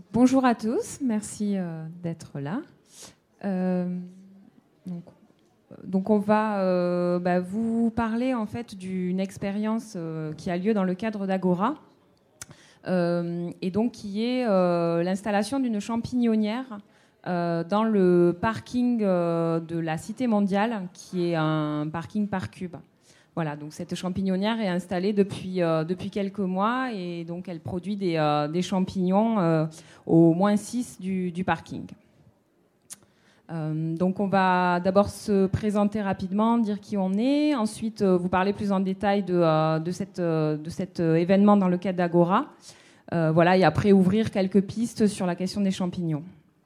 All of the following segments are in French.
Bonjour à tous, merci d'être là. Donc on va vous parler en fait d'une expérience qui a lieu dans le cadre d'Agora, et donc qui est l'installation d'une champignonnière dans le parking de la Cité mondiale, qui est un parking Parcube. Voilà, donc cette champignonnière est installée depuis quelques mois et donc elle produit des champignons au -6 du parking. Donc on va d'abord se présenter rapidement, dire qui on est, ensuite vous parler plus en détail de cet événement dans le cadre d'Agora, voilà, et après ouvrir quelques pistes sur la question des champignons.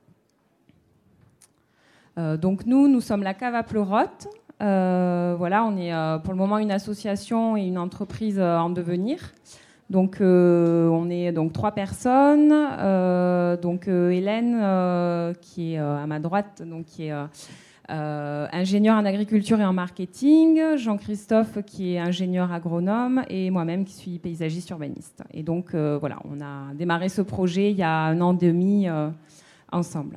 Donc nous sommes la Cave à Pleurotes. Voilà, on est pour le moment une association et une entreprise en devenir. Donc on est donc 3 personnes. Donc Hélène qui est à ma droite, donc qui est ingénieure en agriculture et en marketing, Jean-Christophe qui est ingénieur agronome et moi-même qui suis paysagiste urbaniste. Et donc voilà, on a démarré ce projet il y a 1 an et demi ensemble.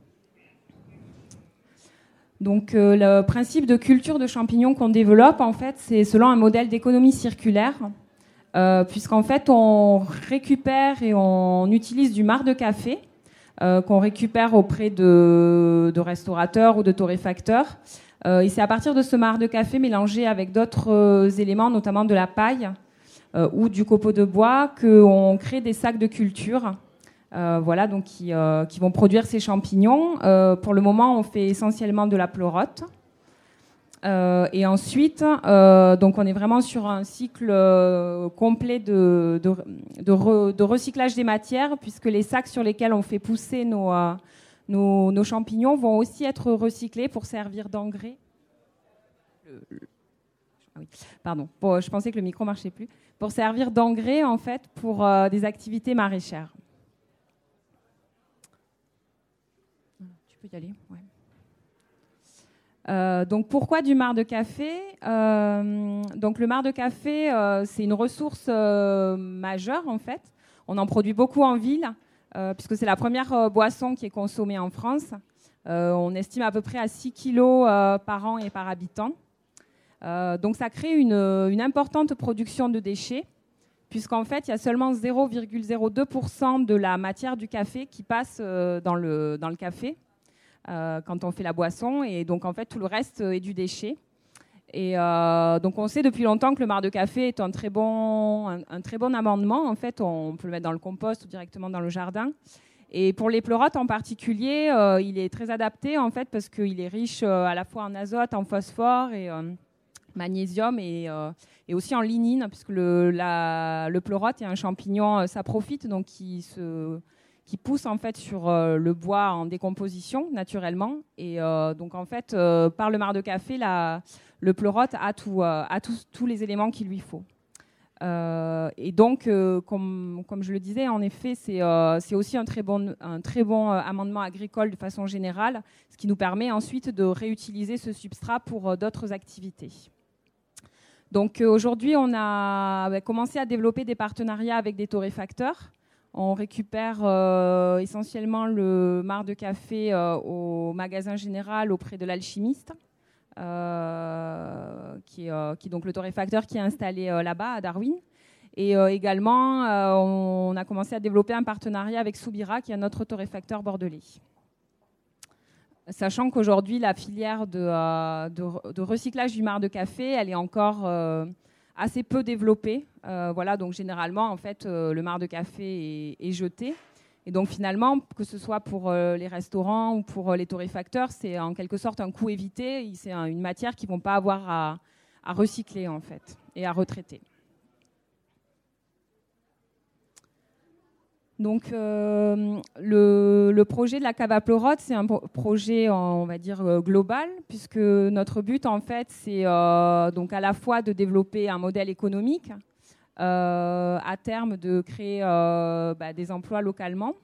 Donc le principe de culture de champignons qu'on développe, en fait, c'est selon un modèle d'économie circulaire, puisqu'en fait, on récupère et on utilise du marc de café qu'on récupère auprès de restaurateurs ou de torréfacteurs. Et c'est à partir de ce marc de café mélangé avec d'autres éléments, notamment de la paille ou du copeau de bois, qu'on crée des sacs de culture. Voilà, donc qui vont produire ces champignons. Pour le moment, on fait essentiellement de la pleurote. Et ensuite, donc on est vraiment sur un cycle complet de recyclage des matières, puisque les sacs sur lesquels on fait pousser nos champignons vont aussi être recyclés pour servir d'engrais. Pardon, je pensais que le micro marchait plus. Pour servir d'engrais, en fait, pour des activités maraîchères. Tu peux y aller, ouais. Donc pourquoi du marc de café ? Donc le marc de café, c'est une ressource majeure en fait. On en produit beaucoup en ville, puisque c'est la première boisson qui est consommée en France. On estime à peu près à 6 kilos par an et par habitant. Donc ça crée une importante production de déchets, puisqu'en fait il y a seulement 0,02% de la matière du café qui passe dans le café. Quand on fait la boisson, et donc en fait tout le reste est du déchet. Et donc on sait depuis longtemps que le marc de café est un très bon amendement. En fait, on peut le mettre dans le compost ou directement dans le jardin. Et pour les pleurotes en particulier, il est très adapté en fait parce qu'il est riche à la fois en azote, en phosphore et magnésium et aussi en lignine, puisque le pleurote est un champignon saprophyte, donc qui pousse en fait sur le bois en décomposition naturellement, et donc en fait par le marc de café, le pleurote a tous les éléments qu'il lui faut. Et donc comme je le disais, en effet c'est aussi un très bon amendement agricole de façon générale, ce qui nous permet ensuite de réutiliser ce substrat pour d'autres activités. Donc aujourd'hui on a commencé à développer des partenariats avec des torréfacteurs. On récupère essentiellement le marc de café au magasin général auprès de l'alchimiste, qui est donc le torréfacteur qui est installé là-bas à Darwin. Et également, on a commencé à développer un partenariat avec Soubira, qui est un autre torréfacteur bordelais. Sachant qu'aujourd'hui, la filière de recyclage du marc de café, elle est encore assez peu développée. Voilà, donc généralement, en fait, le marc de café est jeté. Et donc finalement, que ce soit pour les restaurants ou pour les torréfacteurs, c'est en quelque sorte un coût évité. C'est une matière qu'ils ne vont pas avoir à recycler en fait et à retraiter. Donc le projet de la cave à pleurotes, c'est un projet, on va dire, global, puisque notre but en fait, c'est donc à la fois de développer un modèle économique, à terme de créer des emplois localement,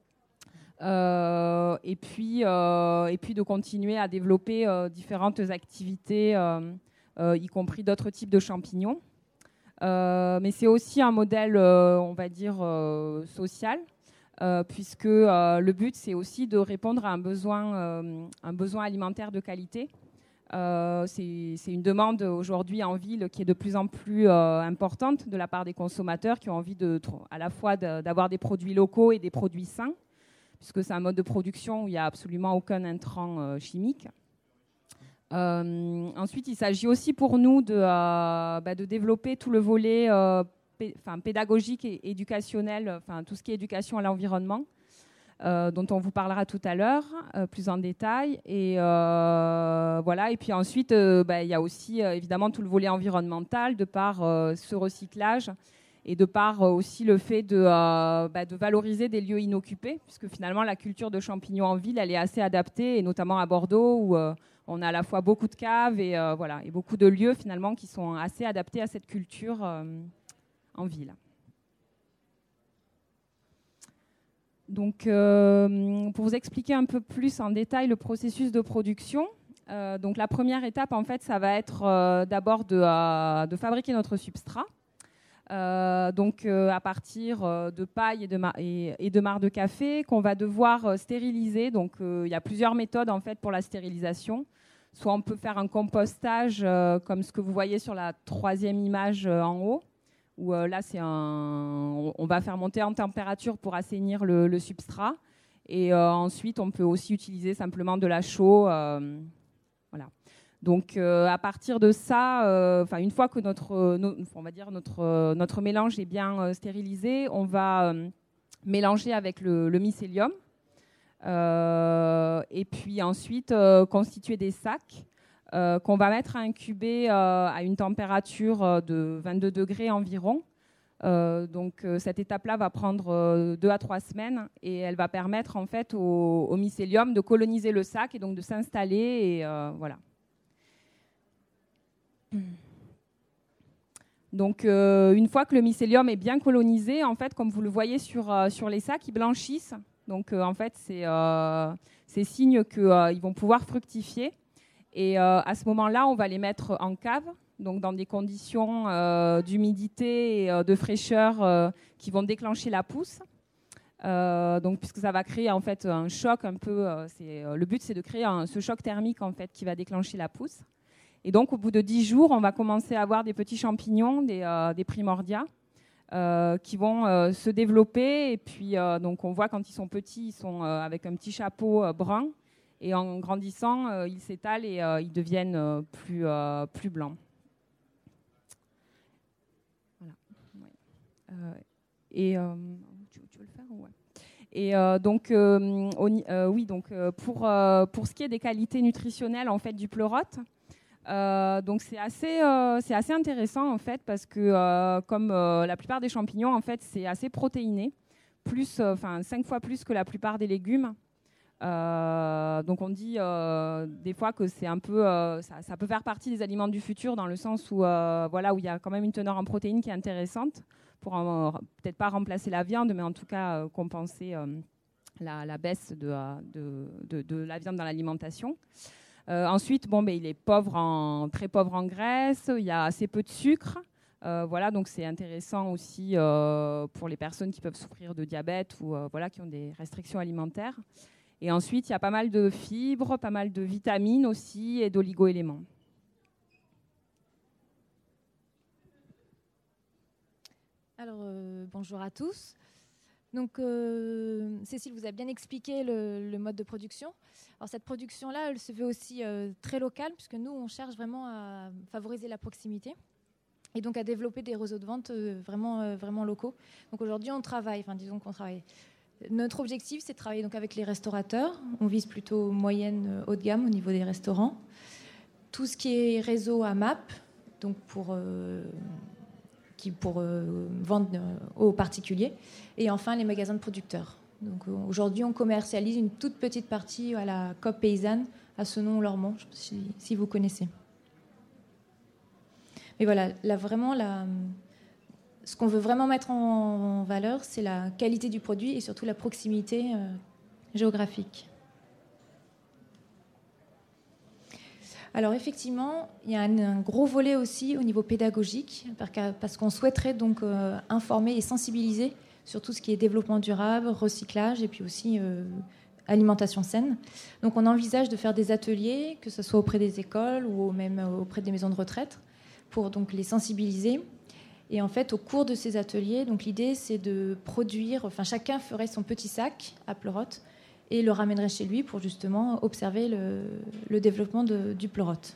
et puis de continuer à développer différentes activités, y compris d'autres types de champignons. Mais c'est aussi un modèle, on va dire, social, puisque le but, c'est aussi de répondre à un besoin alimentaire de qualité. C'est une demande aujourd'hui en ville qui est de plus en plus importante de la part des consommateurs qui ont envie à la fois d'avoir des produits locaux et des produits sains, puisque c'est un mode de production où il n'y a absolument aucun intrant chimique. Ensuite, il s'agit aussi pour nous de développer tout le volet pédagogique et éducationnel, tout ce qui est éducation à l'environnement, dont on vous parlera tout à l'heure, plus en détail. Et voilà. Et puis ensuite, il y a aussi évidemment tout le volet environnemental, de par ce recyclage et de par aussi le fait de valoriser des lieux inoccupés, puisque finalement la culture de champignons en ville, elle est assez adaptée, et notamment à Bordeaux, où on a à la fois beaucoup de caves et beaucoup de lieux finalement qui sont assez adaptés à cette culture en ville. Donc, pour vous expliquer un peu plus en détail le processus de production, donc la première étape, en fait, ça va être d'abord de fabriquer notre substrat. À partir de paille et de marc de café qu'on va devoir stériliser. Donc, il y a plusieurs méthodes en fait pour la stérilisation. Soit on peut faire un compostage comme ce que vous voyez sur la troisième image en haut, où là on va faire monter en température pour assainir le substrat. Et ensuite, on peut aussi utiliser simplement de la chaux. Voilà. Donc, à partir de ça, une fois que notre mélange est bien stérilisé, on va mélanger avec le mycélium et puis ensuite constituer des sacs qu'on va mettre à incuber à une température de 22 degrés environ. Cette étape-là va prendre 2 à 3 semaines et elle va permettre en fait au mycélium de coloniser le sac et donc de s'installer et voilà. Donc, une fois que le mycélium est bien colonisé, en fait, comme vous le voyez sur les sacs, ils blanchissent. Donc, en fait, c'est signe qu'ils vont pouvoir fructifier. Et à ce moment-là, on va les mettre en cave, donc dans des conditions d'humidité et de fraîcheur qui vont déclencher la pousse. Puisque ça va créer en fait un choc un peu. Le but, c'est de créer ce choc thermique en fait qui va déclencher la pousse. Et donc, au bout de 10 jours, on va commencer à avoir des petits champignons, des primordia, qui vont se développer. Et puis, donc, on voit quand ils sont petits, ils sont avec un petit chapeau brun. Et en grandissant, ils s'étalent et ils deviennent plus blancs. Voilà. Ouais. Tu veux le faire? Ouais. Et pour ce qui est des qualités nutritionnelles en fait du pleurote, donc c'est assez intéressant en fait parce que comme la plupart des champignons en fait c'est assez protéiné, 5 fois plus que la plupart des légumes. Donc on dit des fois que c'est un peu ça peut faire partie des aliments du futur dans le sens où où il y a quand même une teneur en protéines qui est intéressante pour peut-être pas remplacer la viande mais en tout cas compenser la baisse de la viande dans l'alimentation. Ensuite, il est très pauvre en graisse, il y a assez peu de sucre. Donc c'est intéressant aussi pour les personnes qui peuvent souffrir de diabète ou qui ont des restrictions alimentaires. Et ensuite, il y a pas mal de fibres, pas mal de vitamines aussi et d'oligo-éléments. Alors, bonjour à tous. Donc, Cécile vous a bien expliqué le mode de production. Alors, cette production-là, elle se veut aussi très locale, puisque nous, on cherche vraiment à favoriser la proximité et donc à développer des réseaux de vente vraiment locaux. Donc, aujourd'hui, on travaille. Notre objectif, c'est de travailler donc avec les restaurateurs. On vise plutôt moyenne, haut de gamme au niveau des restaurants. Tout ce qui est réseau AMAP, donc pour vendre aux particuliers. Et enfin, les magasins de producteurs. Donc, aujourd'hui, on commercialise une toute petite partie à la COP paysanne, à Senon-Lormont, je ne sais pas si vous connaissez. Mais voilà, ce qu'on veut vraiment mettre en valeur, c'est la qualité du produit et surtout la proximité géographique. Alors effectivement, il y a un gros volet aussi au niveau pédagogique, parce qu'on souhaiterait donc informer et sensibiliser sur tout ce qui est développement durable, recyclage et puis aussi alimentation saine. Donc on envisage de faire des ateliers, que ce soit auprès des écoles ou même auprès des maisons de retraite, pour donc les sensibiliser. Et en fait, au cours de ces ateliers, donc l'idée c'est de produire, enfin chacun ferait son petit sac à pleurote et le ramènerait chez lui pour justement observer le développement du pleurote.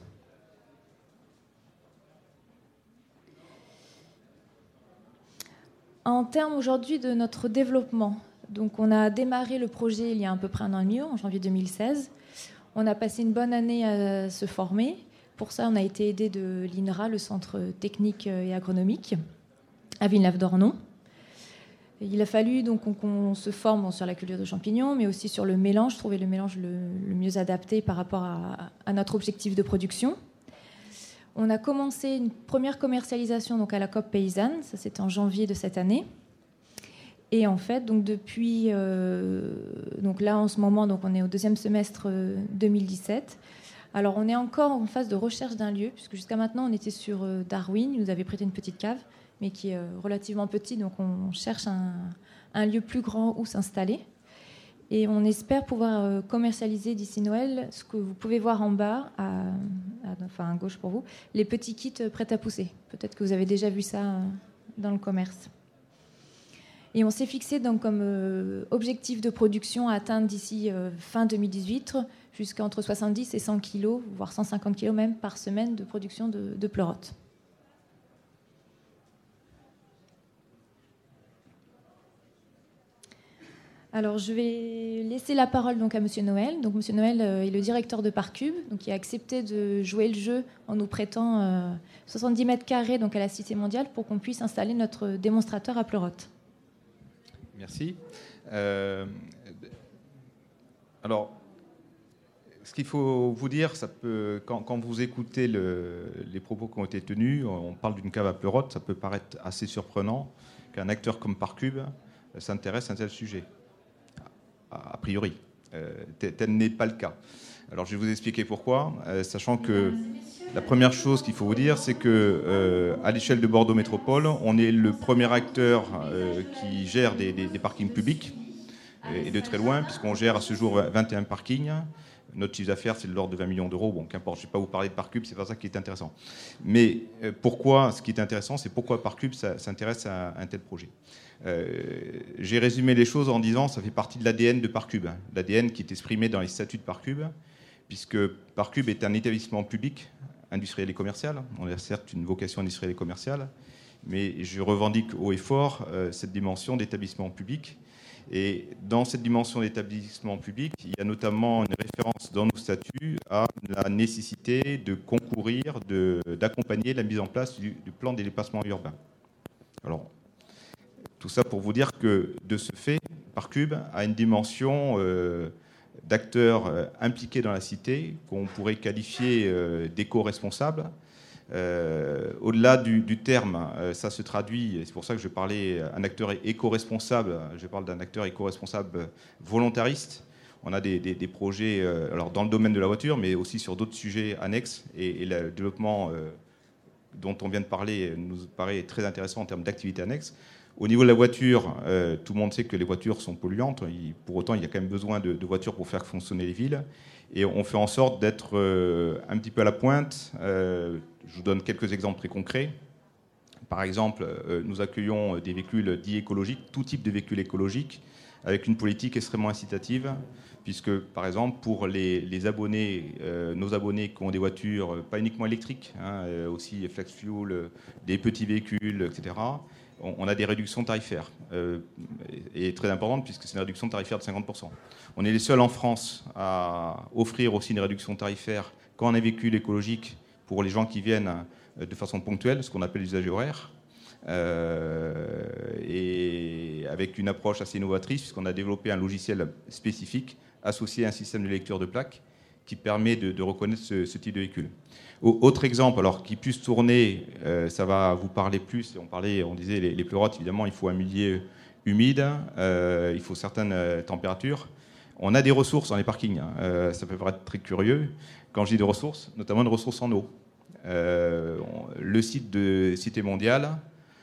En termes aujourd'hui de notre développement, donc on a démarré le projet il y a à peu près 1 an et demi, en janvier 2016. On a passé une bonne année à se former. Pour ça, on a été aidé de l'INRA, le Centre technique et agronomique, à Villeneuve-d'Ornon. Il a fallu donc qu'on se forme sur la culture de champignons, mais aussi sur le mélange, trouver le mélange le mieux adapté par rapport à notre objectif de production. On a commencé une première commercialisation donc à la COP Paysanne, ça c'était en janvier de cette année. Et en fait, donc depuis, donc là en ce moment, donc on est au 2e semestre 2017. Alors on est encore en phase de recherche d'un lieu, puisque jusqu'à maintenant on était sur Darwin, ils nous avaient prêté une petite cave, mais qui est relativement petit, donc on cherche un lieu plus grand où s'installer. Et on espère pouvoir commercialiser d'ici Noël ce que vous pouvez voir en bas, à gauche pour vous, les petits kits prêts à pousser. Peut-être que vous avez déjà vu ça dans le commerce. Et on s'est fixé donc comme objectif de production à atteindre d'ici fin 2018 jusqu'à entre 70 et 100 kg, voire 150 kg même par semaine de production de pleurote. Alors, je vais laisser la parole donc à Monsieur Noël. Donc, Monsieur Noël est le directeur de Parcube, donc il a accepté de jouer le jeu en nous prêtant 70 mètres carrés donc à la Cité mondiale pour qu'on puisse installer notre démonstrateur à pleurote. Merci. Alors, ce qu'il faut vous dire, quand vous écoutez les propos qui ont été tenus, on parle d'une cave à pleurote, ça peut paraître assez surprenant qu'un acteur comme Parcube s'intéresse à un tel sujet. A priori, tel n'est pas le cas. Alors je vais vous expliquer pourquoi, sachant que la première chose qu'il faut vous dire, c'est que à l'échelle de Bordeaux Métropole, on est le premier acteur qui gère des parkings publics, et de très loin, puisqu'on gère à ce jour 21 parkings. Notre chiffre d'affaires, c'est de l'ordre de 20 millions d'euros. Bon, qu'importe, je ne vais pas vous parler de Parcube, c'est pas ça qui est intéressant. Mais ce qui est intéressant, c'est pourquoi Parcube s'intéresse à un tel projet. J'ai résumé les choses en disant que ça fait partie de l'ADN de Parcube, l'ADN qui est exprimé dans les statuts de Parcube, puisque Parcube est un établissement public, industriel et commercial. On a certes une vocation industrielle et commerciale, mais je revendique haut et fort cette dimension d'établissement public. Et dans cette dimension d'établissement public, il y a notamment une référence dans nos statuts à la nécessité de concourir, d'accompagner la mise en place du plan des déplacements urbains. Alors, tout ça pour vous dire que, de ce fait, Parcube a une dimension d'acteurs impliqués dans la cité, qu'on pourrait qualifier d'éco-responsables. Au-delà du terme, ça se traduit, et c'est pour ça que je parlais d'un acteur éco-responsable, je parle d'un acteur éco-responsable volontariste. On a des projets alors dans le domaine de la voiture, mais aussi sur d'autres sujets annexes, et le développement dont on vient de parler nous paraît très intéressant en termes d'activités annexes. Au niveau de la voiture, tout le monde sait que les voitures sont polluantes. Pour autant, il y a quand même besoin de voitures pour faire fonctionner les villes. Et on fait en sorte d'être un petit peu à la pointe. Je vous donne quelques exemples très concrets. Par exemple, nous accueillons des véhicules dits écologiques, tout type de véhicules écologiques, avec une politique extrêmement incitative, puisque, par exemple, pour les abonnés, nos abonnés qui ont des voitures pas uniquement électriques, aussi flex fuel, des petits véhicules, etc., on a des réductions tarifaires, et très importantes, puisque c'est une réduction tarifaire de 50%. On est les seuls en France à offrir aussi une réduction tarifaire quand on a un véhicule écologique pour les gens qui viennent de façon ponctuelle, ce qu'on appelle l'usage horaire, et avec une approche assez novatrice, puisqu'on a développé un logiciel spécifique associé à un système de lecture de plaques qui permet de reconnaître ce type de véhicule. Autre exemple, alors qui puisse tourner, ça va vous parler plus. On disait les pleurotes, évidemment, il faut un milieu humide, il faut certaines températures. On a des ressources dans les parkings. Ça peut paraître très curieux. Quand je dis des ressources, notamment des ressources en eau. Le site de Cité Mondiale,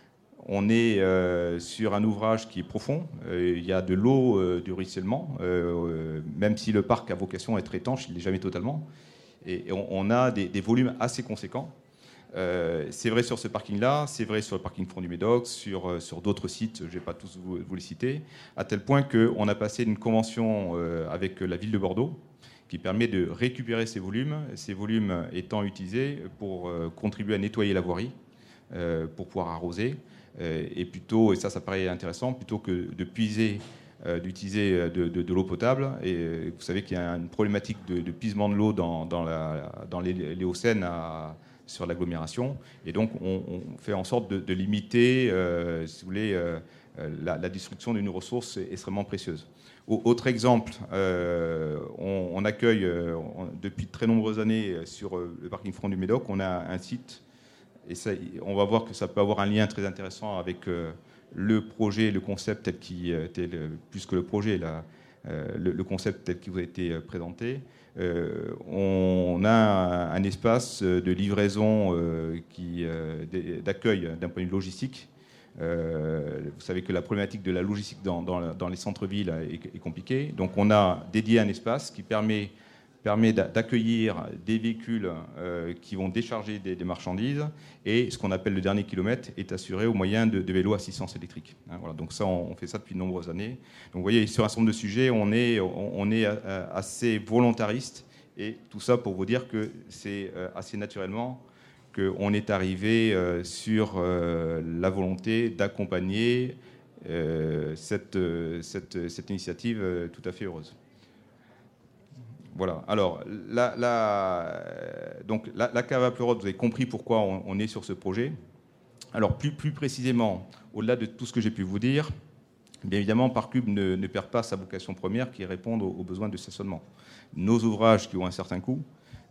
On est sur un ouvrage qui est profond. Il y a de l'eau du ruissellement, même si le parc a vocation à être étanche, il ne l'est jamais totalement. Et on a des volumes assez conséquents. C'est vrai sur ce parking-là, c'est vrai sur le parking Front du Médoc, sur d'autres sites, je ne vais pas tous vous les citer, à tel point qu'on a passé une convention avec la ville de Bordeaux qui permet de récupérer ces volumes étant utilisés pour contribuer à nettoyer la voirie, pour pouvoir arroser, et ça paraît intéressant, plutôt que de puiser, d'utiliser de l'eau potable. Et vous savez qu'il y a une problématique de puisement de l'eau dans les Hauts-Seine sur l'agglomération, et donc on fait en sorte de limiter, si vous voulez, la destruction d'une ressource extrêmement précieuse. Autre exemple, on accueille depuis de très nombreuses années sur le parking Front du Médoc, on a un site, et ça, on va voir que ça peut avoir un lien très intéressant avec le projet, le concept plus que le projet, le concept tel qu'il vous a été présenté. On a un espace de livraison d'accueil d'un point de vue logistique. Vous savez que la problématique de la logistique dans les centres-villes est compliquée. Donc on a dédié un espace qui permet d'accueillir des véhicules qui vont décharger des marchandises, et ce qu'on appelle le dernier kilomètre est assuré au moyen de vélos à assistance électrique. Voilà, donc ça, on fait ça depuis de nombreuses années. Donc vous voyez, sur un certain nombre de sujets, on est assez volontariste, et tout ça pour vous dire que c'est assez naturellement qu'on est arrivé sur la volonté d'accompagner cette initiative tout à fait heureuse. Voilà. Alors, donc, la cave à pleurote, vous avez compris pourquoi on est sur ce projet. Alors, plus précisément, au-delà de tout ce que j'ai pu vous dire, bien évidemment, Parcube ne perd pas sa vocation première, qui est répondre aux besoins de stationnement. Nos ouvrages qui ont un certain coût,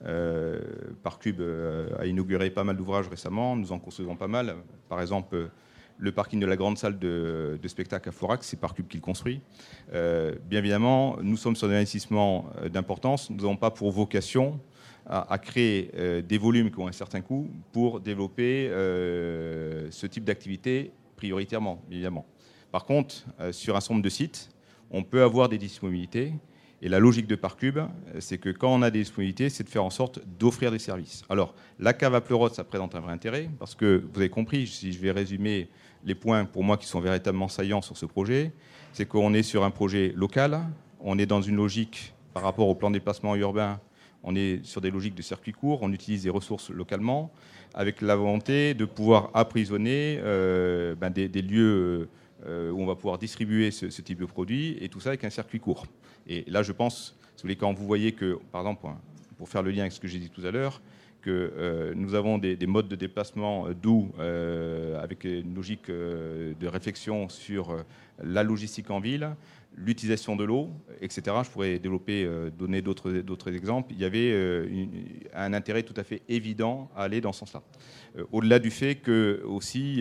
Parcube a inauguré pas mal d'ouvrages récemment, nous en construisons pas mal. Par exemple, le parking de la grande salle de spectacle à Florac, c'est Parcube qui le construit. Bien évidemment, nous sommes sur des investissements d'importance. Nous n'avons pas pour vocation à créer des volumes qui ont un certain coût pour développer ce type d'activité prioritairement, évidemment. Par contre, sur un certain nombre de sites, on peut avoir des disponibilités. Et la logique de Parcube, c'est que quand on a des disponibilités, c'est de faire en sorte d'offrir des services. Alors, la cave à pleurote, ça présente un vrai intérêt, parce que vous avez compris, si je vais résumer les points pour moi qui sont véritablement saillants sur ce projet, c'est qu'on est sur un projet local, on est dans une logique par rapport au plan de déplacement urbain, on est sur des logiques de circuit court, on utilise des ressources localement, avec la volonté de pouvoir emprisonner des lieux où on va pouvoir distribuer ce type de produit, et tout ça avec un circuit court. Et là, je pense, si vous voulez, quand vous voyez que, par exemple, pour faire le lien avec ce que j'ai dit tout à l'heure, que nous avons des modes de déplacement doux avec une logique de réflexion sur la logistique en ville, l'utilisation de l'eau, etc. Je pourrais donner d'autres exemples. Il y avait un intérêt tout à fait évident à aller dans ce sens-là. Au-delà du fait que aussi,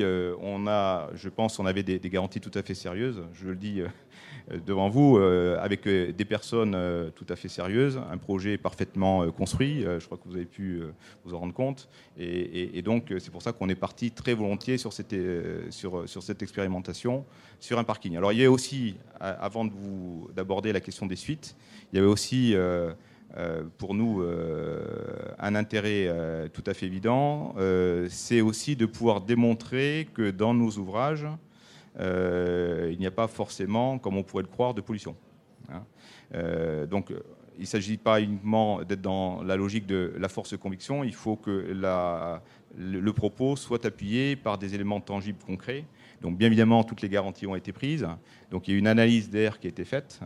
on avait des garanties tout à fait sérieuses, je le dis devant vous, avec des personnes tout à fait sérieuses, un projet parfaitement construit, je crois que vous avez pu vous en rendre compte, et donc c'est pour ça qu'on est parti très volontiers sur cette expérimentation sur un parking. Alors il y a aussi, avant d'aborder la question des suites, il y avait aussi pour nous un intérêt tout à fait évident, c'est aussi de pouvoir démontrer que dans nos ouvrages, il n'y a pas forcément, comme on pourrait le croire, de pollution. Donc, il ne s'agit pas uniquement d'être dans la logique de la force de conviction, il faut que le propos soit appuyé par des éléments tangibles, concrets. Donc, bien évidemment, toutes les garanties ont été prises. Donc, il y a une analyse d'air qui a été faite,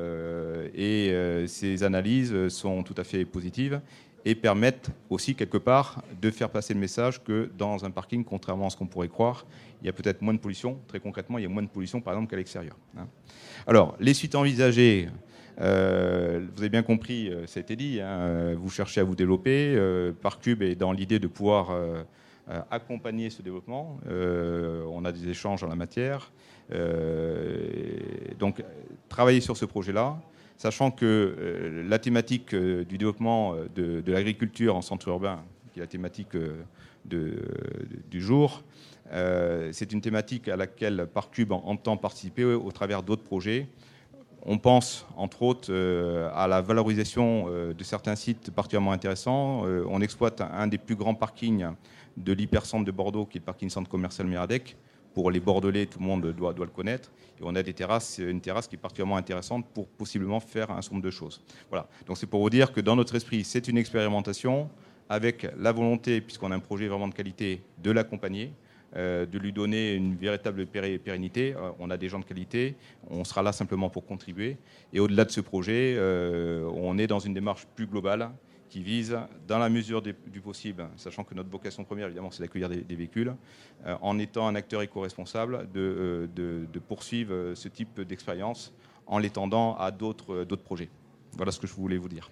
et ces analyses sont tout à fait positives et permettent aussi, quelque part, de faire passer le message que dans un parking, contrairement à ce qu'on pourrait croire, il y a peut-être moins de pollution. Très concrètement, il y a moins de pollution, par exemple, qu'à l'extérieur. Alors, les suites envisagées, vous avez bien compris, ça a été dit, vous cherchez à vous développer. Parcube est dans l'idée de pouvoir accompagner ce développement. On a des échanges en la matière. Donc, travailler sur ce projet-là, sachant que la thématique du développement de l'agriculture en centre urbain, qui est la thématique du jour. C'est une thématique à laquelle Parcube entend participer au travers d'autres projets. On pense, entre autres, à la valorisation de certains sites particulièrement intéressants. On exploite un des plus grands parkings de l'hypercentre de Bordeaux, qui est le parking centre commercial Miradec. Pour les Bordelais, tout le monde doit le connaître. Et on a une terrasse qui est particulièrement intéressante pour possiblement faire un certain nombre de choses. Voilà. Donc c'est pour vous dire que dans notre esprit, c'est une expérimentation avec la volonté, puisqu'on a un projet vraiment de qualité, de l'accompagner, de lui donner une véritable pérennité. On a des gens de qualité, on sera là simplement pour contribuer. Et au-delà de ce projet, on est dans une démarche plus globale qui vise, dans la mesure du possible, sachant que notre vocation première, évidemment, c'est d'accueillir des véhicules, en étant un acteur éco-responsable, de poursuivre ce type d'expérience en l'étendant à d'autres projets. Voilà ce que je voulais vous dire.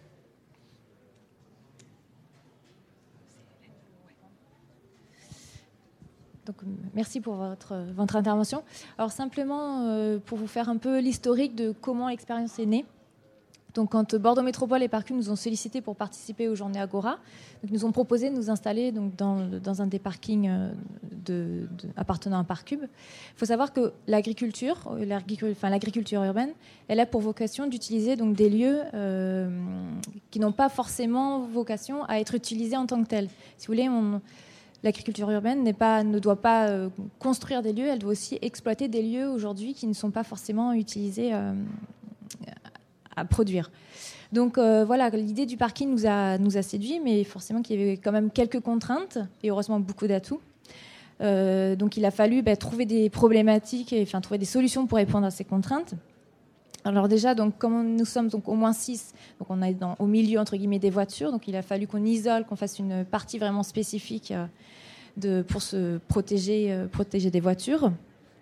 Donc, merci pour votre intervention. Alors simplement, pour vous faire un peu l'historique de comment l'expérience est née. Donc, quand Bordeaux Métropole et Parcube nous ont sollicité pour participer aux Journées Agora, donc, nous ont proposé de nous installer donc, dans un des parkings appartenant à Parcube. Il faut savoir que l'agriculture urbaine, elle a pour vocation d'utiliser donc, des lieux qui n'ont pas forcément vocation à être utilisés en tant que tels. Si vous voulez, l'agriculture urbaine ne doit pas construire des lieux, elle doit aussi exploiter des lieux aujourd'hui qui ne sont pas forcément utilisés à produire. Donc voilà, l'idée du parking nous a séduit, mais forcément qu'il y avait quand même quelques contraintes et heureusement beaucoup d'atouts. Donc il a fallu trouver des problématiques, trouver des solutions pour répondre à ces contraintes. Alors déjà, donc, comme nous sommes donc au moins 6, donc on est au milieu entre guillemets des voitures, donc il a fallu qu'on isole, qu'on fasse une partie vraiment spécifique pour se protéger des voitures.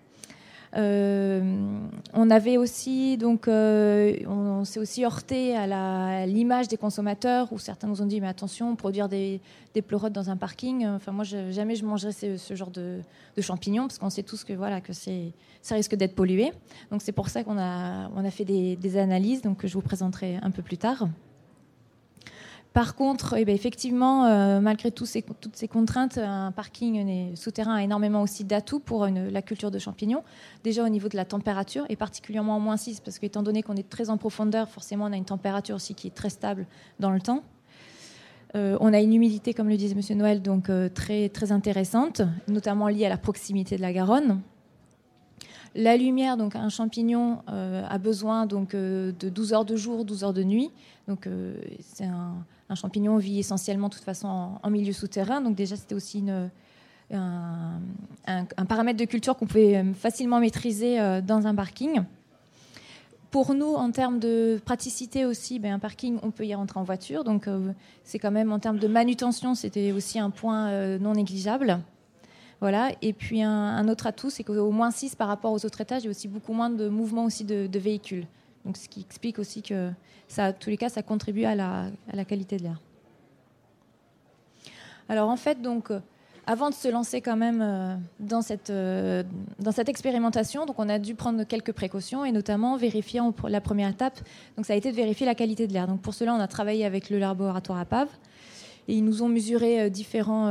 On avait aussi donc on s'est aussi heurté à l'image des consommateurs où certains nous ont dit mais attention, produire des pleurotes dans un parking, moi jamais je mangerais ce genre de champignons parce qu'on sait tous que ça risque d'être pollué. Donc c'est pour ça qu'on a fait des analyses donc que je vous présenterai un peu plus tard. Par contre, effectivement, malgré toutes ces contraintes, un parking souterrain a énormément aussi d'atouts pour la culture de champignons. Déjà au niveau de la température, et particulièrement en -6, parce qu'étant donné qu'on est très en profondeur, forcément on a une température aussi qui est très stable dans le temps. On a une humidité, comme le disait M. Noël, donc très, très intéressante, notamment liée à la proximité de la Garonne. La lumière, donc un champignon a besoin donc, de 12 heures de jour, 12 heures de nuit. Donc c'est un champignon vit essentiellement de toute façon en milieu souterrain. Donc déjà c'était aussi un paramètre de culture qu'on pouvait facilement maîtriser dans un parking. Pour nous, en termes de praticité aussi, un parking, on peut y rentrer en voiture. Donc c'est quand même en termes de manutention, c'était aussi un point non négligeable. Voilà. Et puis un autre atout, c'est qu'au -6 par rapport aux autres étages, il y a aussi beaucoup moins de mouvements aussi de véhicules. Donc, ce qui explique aussi que ça, en tous les cas, ça contribue à la qualité de l'air. Alors en fait, donc, avant de se lancer quand même dans cette expérimentation, donc on a dû prendre quelques précautions et notamment vérifier la première étape. Donc ça a été de vérifier la qualité de l'air. Donc pour cela, on a travaillé avec le laboratoire APAV. Et ils nous ont mesuré différents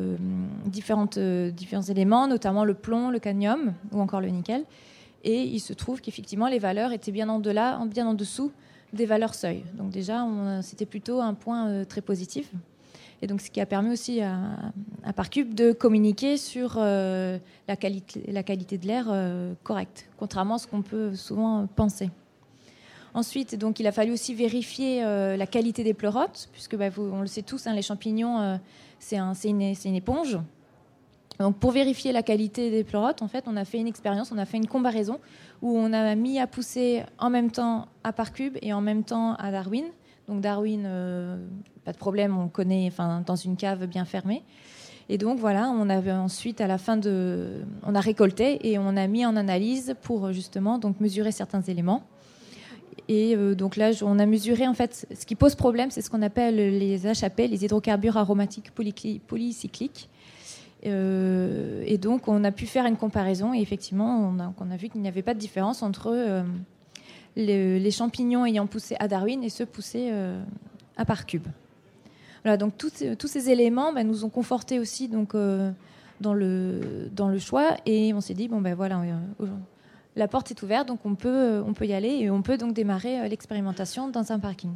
éléments, notamment le plomb, le cadmium ou encore le nickel. Et il se trouve qu'effectivement, les valeurs étaient bien en dessous des valeurs seuil. Donc déjà, c'était plutôt un point très positif. Et donc, ce qui a permis aussi à Parcube de communiquer sur la qualité de l'air correcte, contrairement à ce qu'on peut souvent penser. Ensuite, donc, il a fallu aussi vérifier la qualité des pleurotes, puisque on le sait tous, les champignons, c'est une éponge. Donc, pour vérifier la qualité des pleurotes, en fait, on a fait une expérience, on a fait une comparaison où on a mis à pousser en même temps à Parcube et en même temps à Darwin. Donc Darwin, pas de problème, on connaît, dans une cave bien fermée. Et donc voilà, on avait ensuite on a récolté et on a mis en analyse pour justement donc mesurer certains éléments. Et donc là, on a mesuré, en fait, ce qui pose problème, c'est ce qu'on appelle les HAP, les hydrocarbures aromatiques polycycliques. Et donc, on a pu faire une comparaison et effectivement, on a vu qu'il n'y avait pas de différence entre les champignons ayant poussé à Darwin et ceux poussés à Parcube. Voilà, donc tous ces éléments nous ont confortés aussi donc, dans le choix, et on s'est dit, voilà, la porte est ouverte, donc on peut y aller, et on peut donc démarrer l'expérimentation dans un parking.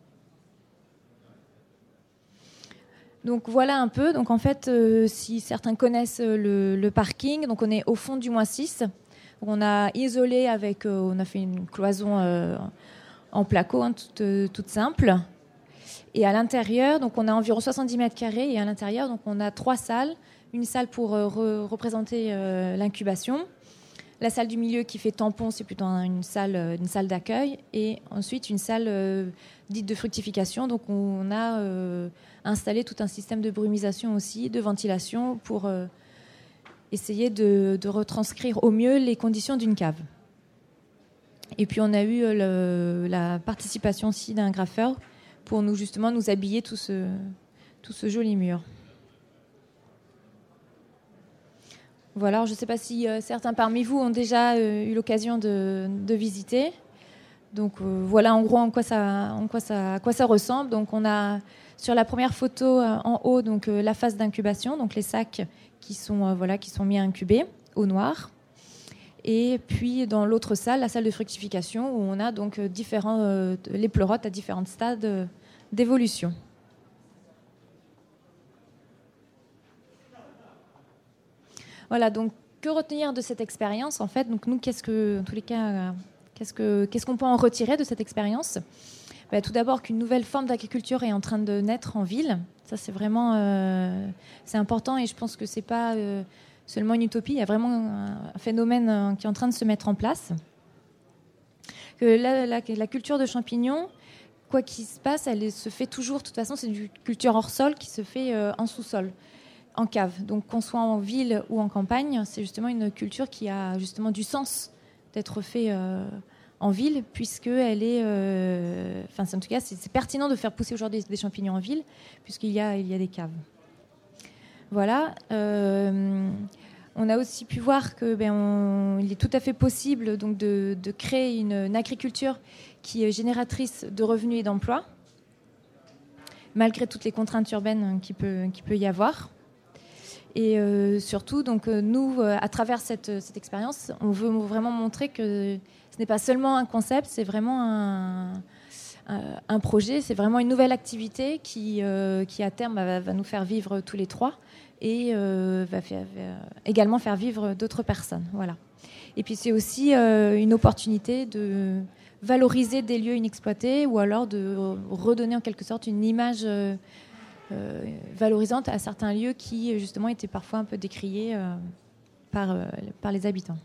Donc voilà un peu. Donc en fait, si certains connaissent le parking, donc on est au fond du -6. On a isolé on a fait une cloison en placo, toute simple. Et à l'intérieur, donc on a environ 70 mètres carrés, et à l'intérieur, donc on a 3 salles. Une salle pour représenter l'incubation. La salle du milieu qui fait tampon, c'est plutôt une salle d'accueil. Et ensuite, une salle dite de fructification. Donc, on a installé tout un système de brumisation aussi, de ventilation, pour essayer de retranscrire au mieux les conditions d'une cave. Et puis, on a eu la participation aussi d'un graffeur pour nous habiller tout ce joli mur. Voilà, alors je ne sais pas si certains parmi vous ont déjà eu l'occasion de visiter. Donc voilà en gros à quoi ça ressemble. Donc on a sur la première photo en haut donc la phase d'incubation, donc les sacs qui sont mis à incuber au noir. Et puis dans l'autre salle, la salle de fructification, où on a donc les pleurotes à différents stades d'évolution. Voilà, donc que retenir de cette expérience en fait? Donc nous, qu'est-ce qu'on peut en retirer de cette expérience? Tout d'abord qu'une nouvelle forme d'agriculture est en train de naître en ville. Ça, c'est vraiment c'est important, et je pense que c'est pas seulement une utopie. Il y a vraiment un phénomène qui est en train de se mettre en place. Que la culture de champignons, quoi qu'il se passe, elle se fait toujours. De toute façon, c'est une culture hors sol qui se fait en sous-sol, en cave. Donc qu'on soit en ville ou en campagne, c'est justement une culture qui a justement du sens d'être fait en ville, puisque elle est, en tout cas, c'est pertinent de faire pousser aujourd'hui des champignons en ville, puisqu'il y a des caves. Voilà. On a aussi pu voir que il est tout à fait possible donc de créer une agriculture qui est génératrice de revenus et d'emplois, malgré toutes les contraintes urbaines qu'il peut y avoir. Et surtout, donc, nous, à travers cette expérience, on veut vraiment montrer que ce n'est pas seulement un concept, c'est vraiment un projet, c'est vraiment une nouvelle activité qui à terme, va nous faire vivre tous les trois, et va également faire vivre d'autres personnes. Voilà. Et puis c'est aussi une opportunité de valoriser des lieux inexploités, ou alors de redonner en quelque sorte une image valorisante à certains lieux qui justement étaient parfois un peu décriés par les habitants.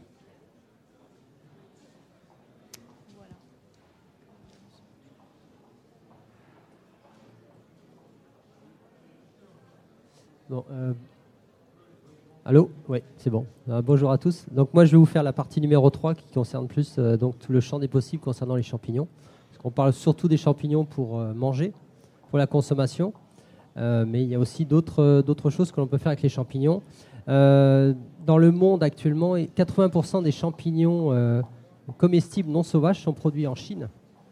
Voilà. Bon, allô ? Oui, c'est bon. Bonjour à tous. Donc moi je vais vous faire la partie numéro 3 qui concerne plus donc tout le champ des possibles concernant les champignons. Parce qu'on parle surtout des champignons pour manger, pour la consommation. Mais il y a aussi d'autres choses que l'on peut faire avec les champignons. Dans le monde actuellement, 80% des champignons comestibles non sauvages sont produits en Chine.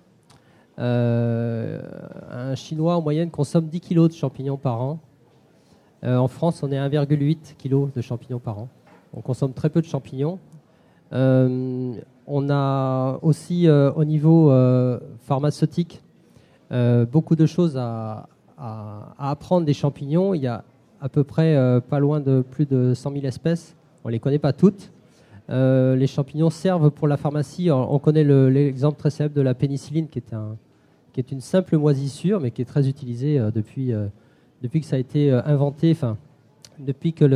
Un Chinois en moyenne consomme 10 kg de champignons par an. En France, on est à 1,8 kg de champignons par an. On consomme très peu de champignons. On a aussi au niveau pharmaceutique beaucoup de choses à apprendre des champignons. Il y a à peu près pas loin de plus de 100 000 espèces. On ne les connaît pas toutes. Les champignons servent pour la pharmacie. On connaît l'exemple très célèbre de la pénicilline, qui est une simple moisissure, mais qui est très utilisée depuis que ça a été inventé, depuis que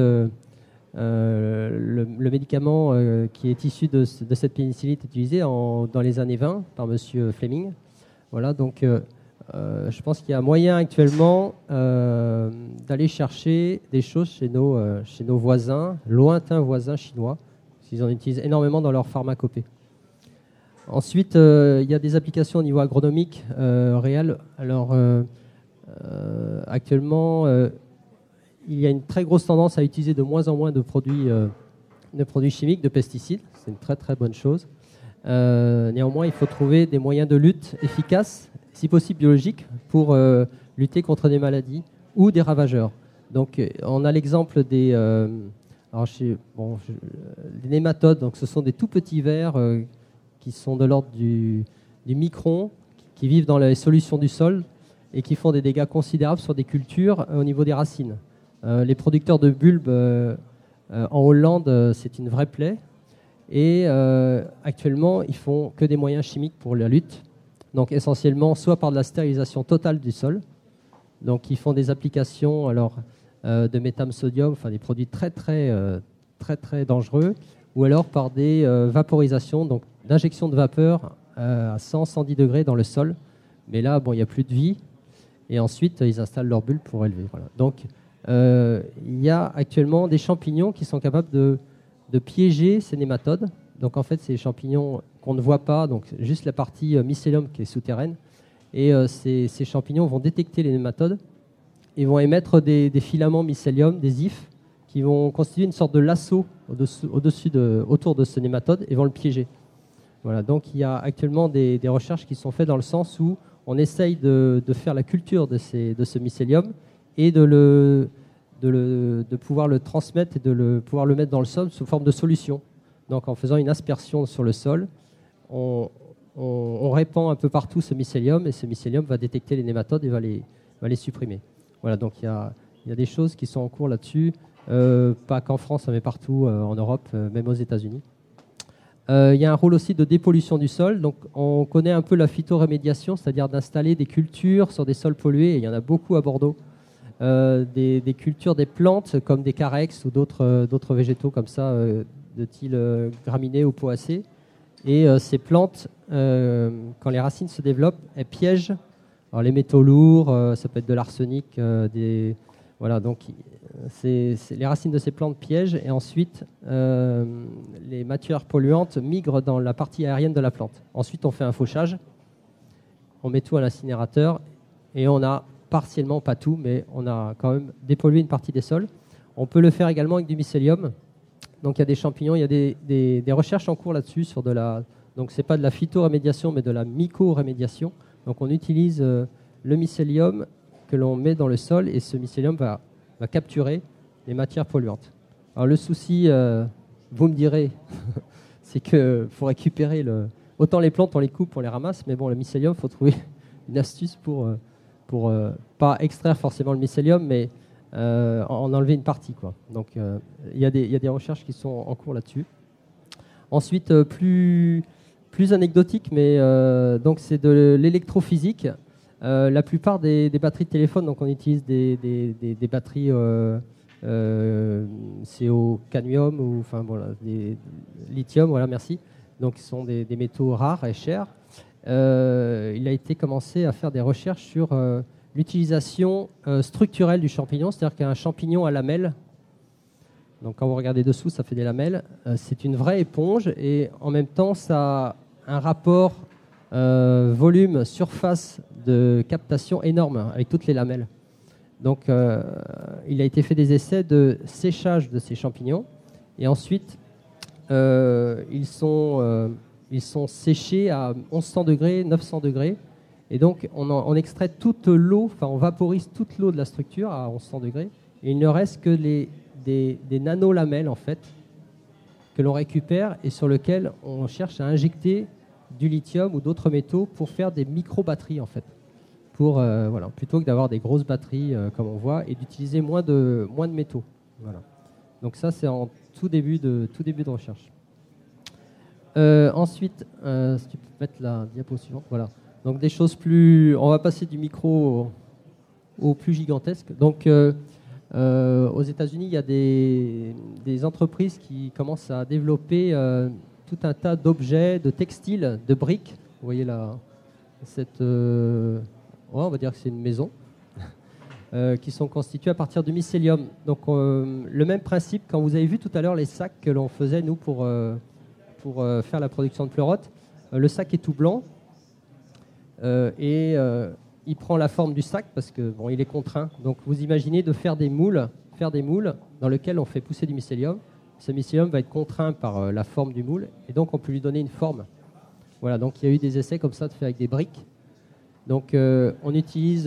le médicament qui est issu de cette pénicilline est utilisé dans les années 20 par M. Fleming. Voilà, donc je pense qu'il y a moyen actuellement d'aller chercher des choses chez nos voisins, lointains voisins chinois, parce qu'ils en utilisent énormément dans leur pharmacopée. Ensuite, il y a des applications au niveau agronomique réel. Alors, actuellement, il y a une très grosse tendance à utiliser de moins en moins de produits chimiques, de pesticides. C'est une très très bonne chose. Néanmoins, il faut trouver des moyens de lutte efficaces, si possible biologiques, pour lutter contre des maladies ou des ravageurs. Donc on a l'exemple des les nématodes. Donc ce sont des tout petits vers qui sont de l'ordre du micron, qui vivent dans les solutions du sol et qui font des dégâts considérables sur des cultures au niveau des racines. Les producteurs de bulbes en Hollande, c'est une vraie plaie. Et actuellement, ils font que des moyens chimiques pour la lutte. Donc essentiellement, soit par de la stérilisation totale du sol. Donc ils font des applications de métam-sodium, enfin des produits très dangereux, ou alors par des vaporisations, donc d'injection de vapeur à 100-110 degrés dans le sol. Mais là, il n'y a plus de vie. Et ensuite, ils installent leurs bulbes pour élever. Voilà. Donc il y a actuellement des champignons qui sont capables de piéger ces nématodes. Donc en fait, c'est des champignons qu'on ne voit pas, donc juste la partie mycélium qui est souterraine. Et ces champignons vont détecter les nématodes et vont émettre des filaments mycélium, des ifs, qui vont constituer une sorte de lasso autour de ce nématode et vont le piéger. Voilà, donc il y a actuellement des recherches qui sont faites dans le sens où on essaye de faire la culture de ce mycélium et de pouvoir le transmettre et pouvoir le mettre dans le sol sous forme de solution. Donc en faisant une aspersion sur le sol, on répand un peu partout ce mycélium et ce mycélium va détecter les nématodes et va les supprimer. Voilà, donc il y a des choses qui sont en cours là-dessus, pas qu'en France, mais partout en Europe, même aux États-Unis. Il y a un rôle aussi de dépollution du sol. Donc on connaît un peu la phytorémédiation, c'est-à-dire d'installer des cultures sur des sols pollués, et il y en a beaucoup à Bordeaux. Des cultures des plantes comme des carex ou d'autres végétaux comme ça, de style graminées ou poacées. Et ces plantes, quand les racines se développent, elles piègent les métaux lourds, ça peut être de l'arsenic, voilà, donc les racines de ces plantes piègent et ensuite les matières polluantes migrent dans la partie aérienne de la plante. Ensuite, on fait un fauchage, on met tout à l'incinérateur et on a partiellement, pas tout, mais on a quand même dépollué une partie des sols. On peut le faire également avec du mycélium. Donc il y a des champignons, il y a des recherches en cours là-dessus donc c'est pas de la phytorémédiation mais de la mycorémédiation. Donc on utilise le mycélium que l'on met dans le sol et ce mycélium va capturer les matières polluantes. Alors le souci, vous me direz, c'est qu'il faut récupérer autant les plantes on les coupe, on les ramasse, mais bon, le mycélium, il faut trouver une astuce pour pas extraire forcément le mycélium, mais en enlever une partie, quoi. Donc il y a des recherches qui sont en cours là-dessus. Ensuite, plus anecdotique, mais donc c'est de l'électrophysique. La plupart des batteries de téléphone, donc on utilise des batteries c'est au cadmium ou enfin voilà, des lithium, voilà, merci. Donc ce sont des métaux rares et chers. Il a été commencé à faire des recherches sur l'utilisation structurelle du champignon, c'est-à-dire qu'un champignon à lamelles, donc quand vous regardez dessous, ça fait des lamelles, c'est une vraie éponge et en même temps, ça a un rapport volume-surface de captation énorme avec toutes les lamelles. Donc il a été fait des essais de séchage de ces champignons et ensuite ils sont séchés à 1100 degrés, 900 degrés. Et donc, on extrait toute l'eau, enfin, on vaporise toute l'eau de la structure à 1100 degrés. Et il ne reste que des nanolamelles, en fait, que l'on récupère et sur lesquelles on cherche à injecter du lithium ou d'autres métaux pour faire des micro-batteries, en fait. Voilà, plutôt que d'avoir des grosses batteries, comme on voit, et d'utiliser moins de métaux. Voilà. Donc ça, c'est en tout début de recherche. Ensuite, si tu peux mettre la diapo suivante, voilà. Donc des choses plus... On va passer du micro au plus gigantesque. Donc aux États-Unis, il y a des entreprises qui commencent à développer tout un tas d'objets, de textiles, de briques. Vous voyez là, on va dire que c'est une maison, qui sont constituées à partir du mycélium. Donc le même principe, quand vous avez vu tout à l'heure les sacs que l'on faisait, nous, pour faire la production de pleurote, le sac est tout blanc. Il prend la forme du sac parce que bon, il est contraint. Donc vous imaginez de faire des moules dans lesquels on fait pousser du mycélium. Ce mycélium va être contraint par la forme du moule et donc on peut lui donner une forme. Voilà, donc il y a eu des essais comme ça de faire avec des briques Donc on utilise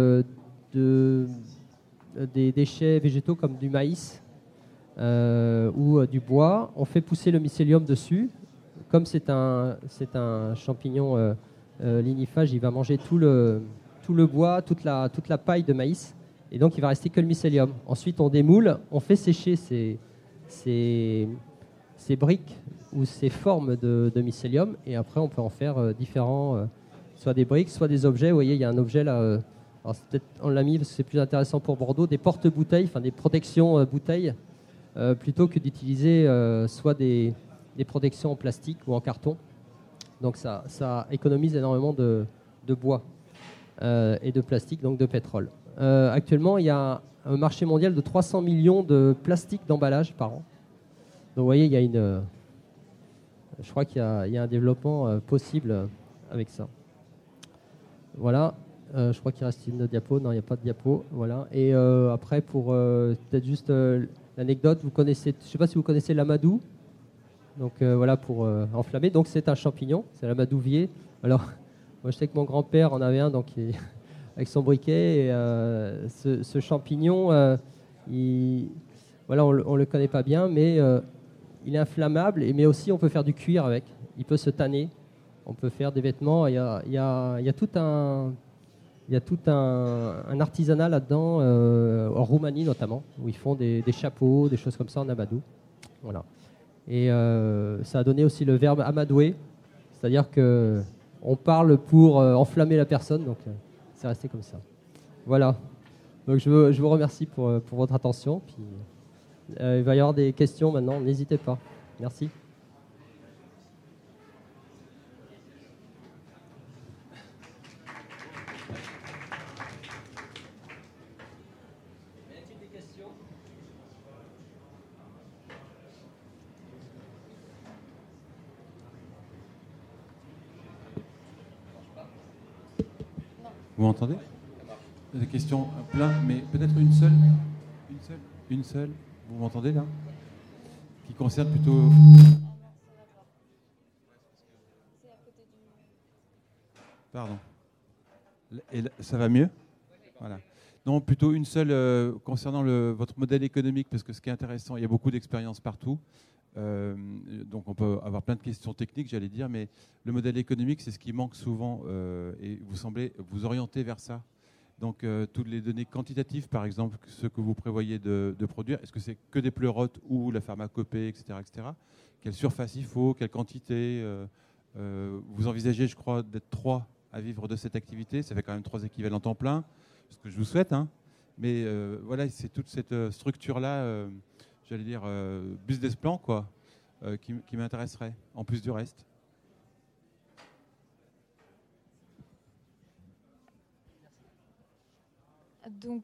des déchets végétaux comme du maïs ou du bois. On fait pousser le mycélium dessus. Comme c'est un champignon lignifage, il va manger tout le bois, toute la paille de maïs. Et donc il va rester que le mycélium. Ensuite on démoule, on fait sécher ces briques ou ces formes de mycélium. Et après on peut en faire différents, soit des briques, soit des objets. Vous voyez, il y a un objet là. Alors on l'a mis parce que c'est plus intéressant pour Bordeaux, des porte-bouteilles, enfin des protections bouteilles, plutôt que d'utiliser soit des protections en plastique ou en carton. Donc ça économise énormément de bois et de plastique, donc de pétrole. Actuellement, il y a un marché mondial de 300 millions de plastique d'emballage par an. Donc vous voyez, il y a je crois qu'il y a un développement possible avec ça. Voilà. Je crois qu'il reste une diapo. Non, il n'y a pas de diapo. Voilà. Et après, pour peut-être juste l'anecdote, je ne sais pas si vous connaissez l'amadou. Donc voilà, pour enflammer. Donc c'est un champignon, c'est l'amadouvier. Alors, moi je sais que mon grand-père en avait un, donc avec son briquet. Et, ce champignon, voilà, on le connaît pas bien, mais il est inflammable. Mais aussi, on peut faire du cuir avec. Il peut se tanner. On peut faire des vêtements. Il y a tout un artisanat là-dedans, en Roumanie notamment, où ils font des chapeaux, des choses comme ça en amadou. Voilà. Et ça a donné aussi le verbe amadouer, c'est-à-dire qu'on parle pour enflammer la personne, donc c'est resté comme ça. Voilà. Donc je vous remercie pour votre attention. Puis, il va y avoir des questions maintenant, n'hésitez pas. Merci. Vous m'entendez? Des questions plein, mais peut-être une seule. Vous m'entendez là? Qui concerne plutôt. Pardon. Et là, ça va mieux? Voilà. Non, plutôt une seule concernant votre modèle économique, parce que ce qui est intéressant, il y a beaucoup d'expériences partout. Donc on peut avoir plein de questions techniques, j'allais dire, mais le modèle économique, c'est ce qui manque souvent et vous semblez vous orienter vers ça. Donc toutes les données quantitatives, par exemple, ce que vous prévoyez de produire, est-ce que c'est que des pleurotes ou la pharmacopée, etc., etc. Quelle surface il faut, quelle quantité vous envisagez, je crois, d'être 3 à vivre de cette activité. Ça fait quand même 3 équivalents temps plein, ce que je vous souhaite. Hein. Mais voilà, c'est toute cette structure-là, j'allais dire, business plan, quoi, qui m'intéresserait, en plus du reste. Donc,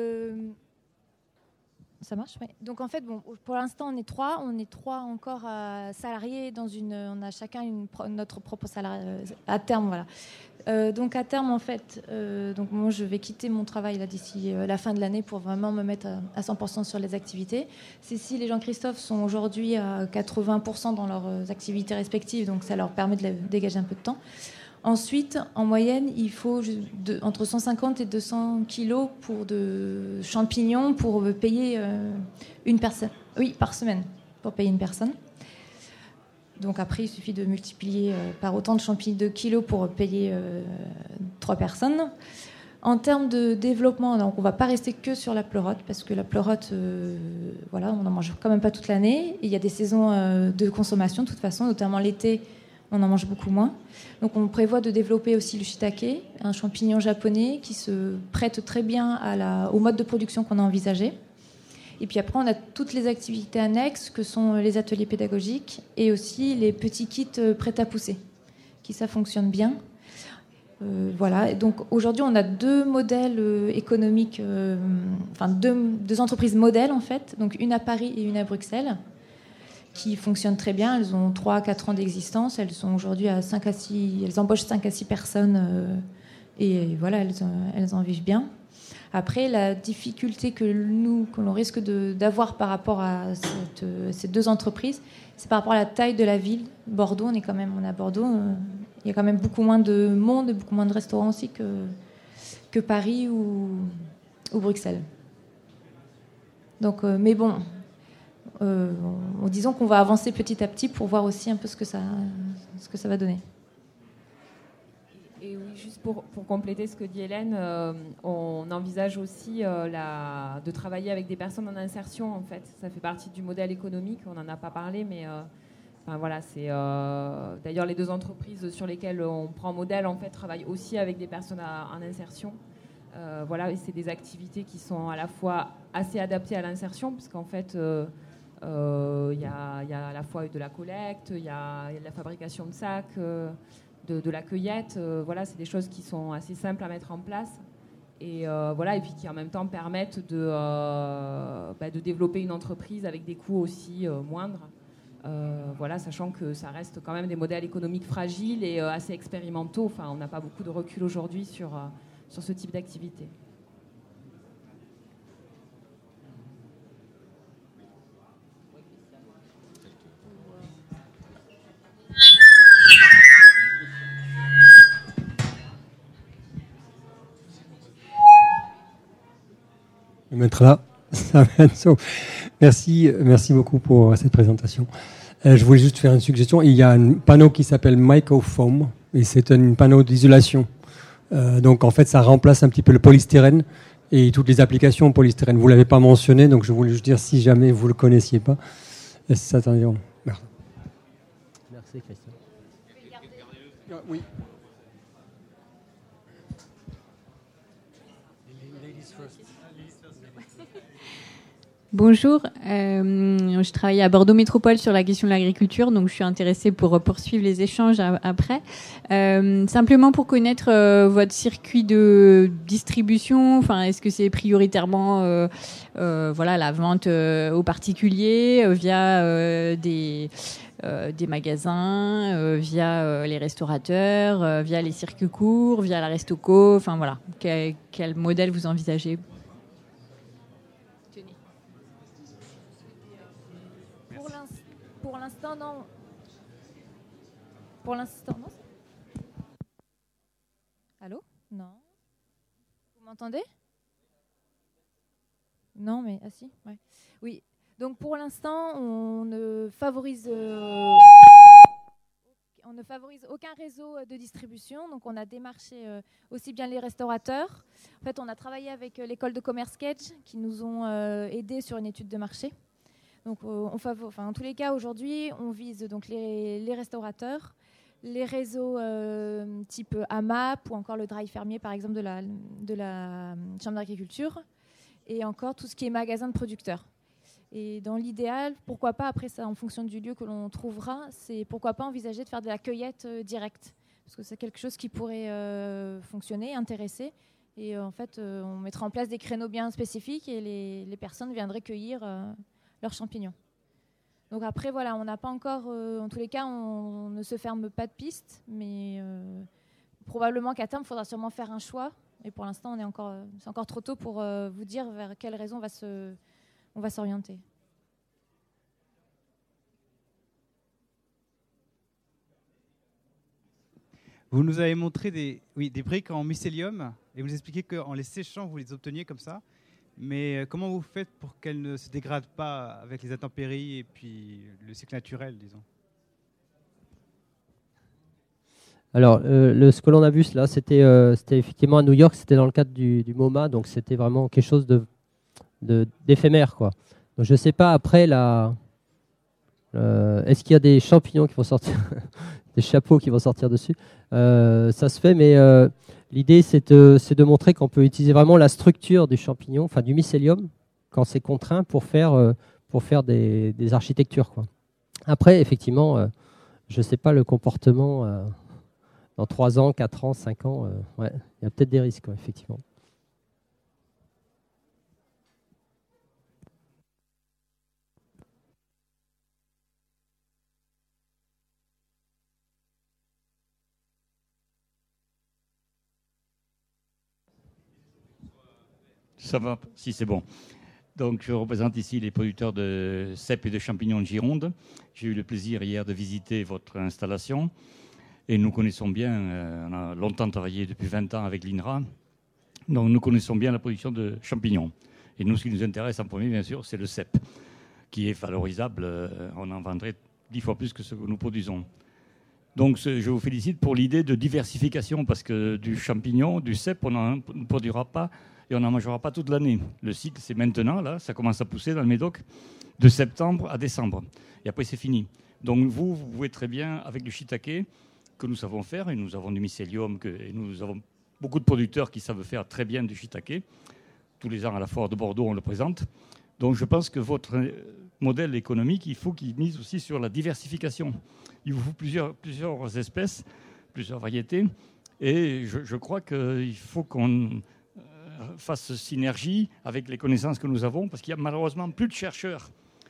ça marche, oui. Donc, en fait, bon, pour l'instant, on est trois encore salariés dans on a chacun notre propre salarié à terme, voilà. Donc, à terme, en fait, donc moi, je vais quitter mon travail là d'ici la fin de l'année pour vraiment me mettre à 100% sur les activités. Cécile et Jean-Christophe sont aujourd'hui à 80% dans leurs activités respectives, donc ça leur permet de dégager un peu de temps. Ensuite, en moyenne, il faut entre 150 et 200 kilos de champignons pour payer une personne. Oui, par semaine, pour payer une personne. Donc après, il suffit de multiplier par autant de kilos pour payer 3 personnes. En termes de développement, donc on ne va pas rester que sur la pleurote, parce que la pleurote, voilà, on n'en mange quand même pas toute l'année. Et il y a des saisons de consommation, de toute façon, notamment l'été, on en mange beaucoup moins. Donc on prévoit de développer aussi le shiitake, un champignon japonais qui se prête très bien au mode de production qu'on a envisagé. Et puis après, on a toutes les activités annexes que sont les ateliers pédagogiques et aussi les petits kits prêts à pousser, qui ça fonctionne bien. Voilà. Et donc aujourd'hui, on a 2 modèles économiques, enfin 2 entreprises modèles en fait, donc une à Paris et une à Bruxelles, qui fonctionnent très bien. Elles ont 3 à 4 ans d'existence. Elles sont aujourd'hui à 5 à 6... Elles embauchent 5 à 6 personnes et voilà, elles en vivent bien. Après, la difficulté que l'on risque d'avoir par rapport à ces 2 entreprises, c'est par rapport à la taille de la ville. Bordeaux, on est à Bordeaux, Il y a quand même beaucoup moins de monde, beaucoup moins de restaurants aussi que Paris ou Bruxelles. Donc, mais bon, disons qu'on va avancer petit à petit pour voir aussi un peu ce que ça va donner. Et oui, juste pour compléter ce que dit Hélène, on envisage aussi de travailler avec des personnes en insertion, en fait. Ça fait partie du modèle économique, on n'en a pas parlé, mais enfin, voilà, c'est d'ailleurs les deux entreprises sur lesquelles on prend modèle, en fait, travaillent aussi avec des personnes en insertion. Voilà, et c'est des activités qui sont à la fois assez adaptées à l'insertion, parce qu'en fait, il y a à la fois de la collecte, il y a de la fabrication de sacs, de la cueillette. Voilà, c'est des choses qui sont assez simples à mettre en place. Et voilà, et puis qui en même temps permettent de développer une entreprise avec des coûts aussi moindres. Voilà, sachant que ça reste quand même des modèles économiques fragiles et assez expérimentaux. Enfin, on n'a pas beaucoup de recul aujourd'hui sur ce type d'activité. Je vais mettre là. Merci beaucoup pour cette présentation. Je voulais juste faire une suggestion. Il y a un panneau qui s'appelle Mycofoam et c'est un panneau d'isolation. Donc en fait, ça remplace un petit peu le polystyrène et toutes les applications polystyrène. Vous l'avez pas mentionné, donc je voulais juste dire si jamais vous le connaissiez pas. Attendez, merci. Merci Christian. Oui. Bonjour, je travaille à Bordeaux Métropole sur la question de l'agriculture, donc je suis intéressée pour poursuivre les échanges après. Simplement pour connaître votre circuit de distribution, enfin, est-ce que c'est prioritairement voilà, la vente aux particuliers via des magasins, via les restaurateurs, via les circuits courts, via la Restoco, enfin voilà, quel modèle vous envisagez? Pour l'instant, non. Pour l'instant, non. Allô? Non. Vous m'entendez? Non, mais ah si, ouais. Oui. Donc pour l'instant, on ne favorise aucun réseau de distribution. Donc on a démarché aussi bien les restaurateurs. En fait, on a travaillé avec l'école de commerce Kedge qui nous ont aidés sur une étude de marché. Donc, en tous les cas, aujourd'hui, on vise donc les restaurateurs, les réseaux type AMAP ou encore le drive fermier, par exemple, de la Chambre d'agriculture, et encore tout ce qui est magasin de producteurs. Et dans l'idéal, pourquoi pas, après ça, en fonction du lieu que l'on trouvera, c'est pourquoi pas envisager de faire de la cueillette directe, parce que c'est quelque chose qui pourrait fonctionner, intéresser. Et en fait, on mettra en place des créneaux bien spécifiques et les personnes viendraient cueillir leurs champignons. Donc après, voilà, on n'a pas encore, en tous les cas, on ne se ferme pas de piste, mais probablement qu'à terme, il faudra sûrement faire un choix. Et pour l'instant, c'est encore trop tôt pour vous dire vers quelle raison on va s'orienter. Vous nous avez montré des briques en mycélium et vous expliquez qu'en les séchant, vous les obteniez comme ça. Mais comment vous faites pour qu'elles ne se dégradent pas avec les intempéries et puis le cycle naturel, disons? Alors, ce que l'on a vu là, c'était effectivement à New York, c'était dans le cadre du MoMA, donc c'était vraiment quelque chose d'éphémère, quoi. Donc je ne sais pas, après, est-ce qu'il y a des champignons qui vont sortir, des chapeaux qui vont sortir dessus? Ça se fait, mais l'idée, c'est de montrer qu'on peut utiliser vraiment la structure du champignon, enfin du mycélium, quand c'est contraint, pour faire des architectures, quoi. Après, effectivement, je ne sais pas le comportement dans 3 ans, 4 ans, 5 ans. Ouais, il y a peut-être des risques, quoi, effectivement. Ça va, si c'est bon. Donc, je représente ici les producteurs de cèpes et de champignons de Gironde. J'ai eu le plaisir hier de visiter votre installation. Et nous connaissons bien, on a longtemps travaillé depuis 20 ans avec l'INRA, donc nous connaissons bien la production de champignons. Et nous, ce qui nous intéresse en premier, bien sûr, c'est le cep, qui est valorisable. On en vendrait 10 fois plus que ce que nous produisons. Donc je vous félicite pour l'idée de diversification, parce que du champignon, du cep, on ne produira pas et on n'en mangera pas toute l'année. Le cycle, c'est maintenant, là, ça commence à pousser dans le Médoc, de septembre à décembre. Et après, c'est fini. Donc vous pouvez très bien, avec du shiitake, que nous savons faire, et nous avons du mycélium, et nous avons beaucoup de producteurs qui savent faire très bien du shiitake. Tous les ans, à la foire de Bordeaux, on le présente. Donc je pense que votre modèle économique, il faut qu'il mise aussi sur la diversification. Il vous faut plusieurs espèces, plusieurs variétés. Et je crois qu'il faut qu'on fasse synergie avec les connaissances que nous avons, parce qu'il y a malheureusement plus de chercheurs.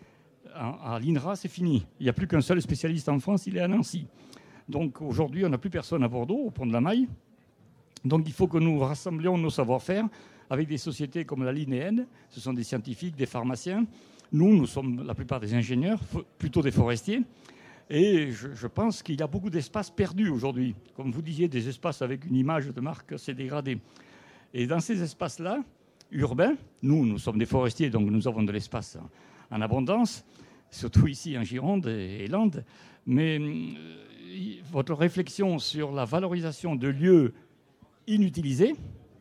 À l'INRA, c'est fini. Il n'y a plus qu'un seul spécialiste en France, il est à Nancy. Donc aujourd'hui, on n'a plus personne à Bordeaux, au Pont de la Maille. Donc il faut que nous rassemblions nos savoir-faire avec des sociétés comme la Linéenne. Ce sont des scientifiques, des pharmaciens. Nous sommes la plupart des ingénieurs, plutôt des forestiers. Et je pense qu'il y a beaucoup d'espaces perdus aujourd'hui. Comme vous disiez, des espaces avec une image de marque assez dégradée. Et dans ces espaces-là, urbains, nous sommes des forestiers, donc nous avons de l'espace en abondance, surtout ici en Gironde et Landes. Mais votre réflexion sur la valorisation de lieux inutilisés,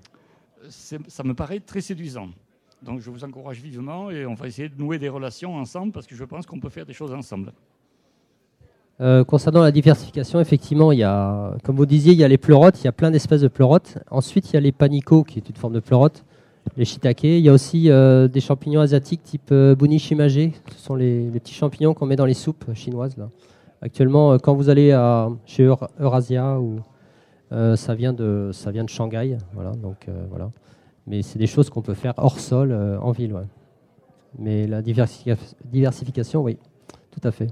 ça me paraît très séduisant. Donc je vous encourage vivement et on va essayer de nouer des relations ensemble parce que je pense qu'on peut faire des choses ensemble. Concernant la diversification, effectivement, il y a, comme vous disiez, il y a les pleurotes, il y a plein d'espèces de pleurotes. Ensuite, il y a les panicots, qui est une forme de pleurote, les shiitake. Il y a aussi des champignons asiatiques type bunishimage. Ce sont les petits champignons qu'on met dans les soupes chinoises. Là. Actuellement, quand vous allez chez Eurasia, ça vient de Shanghai. Voilà, donc, voilà. Mais c'est des choses qu'on peut faire hors sol, en ville. Ouais. Mais la diversification, oui, tout à fait.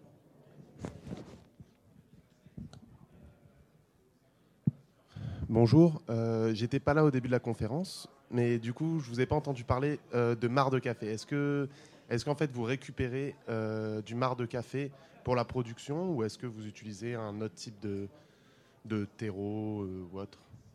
Bonjour, j'étais pas là au début de la conférence, mais du coup, je vous ai pas entendu parler de marc de café. Est-ce qu'en fait vous récupérez du marc de café pour la production ou est-ce que vous utilisez un autre type de terreau ou autre?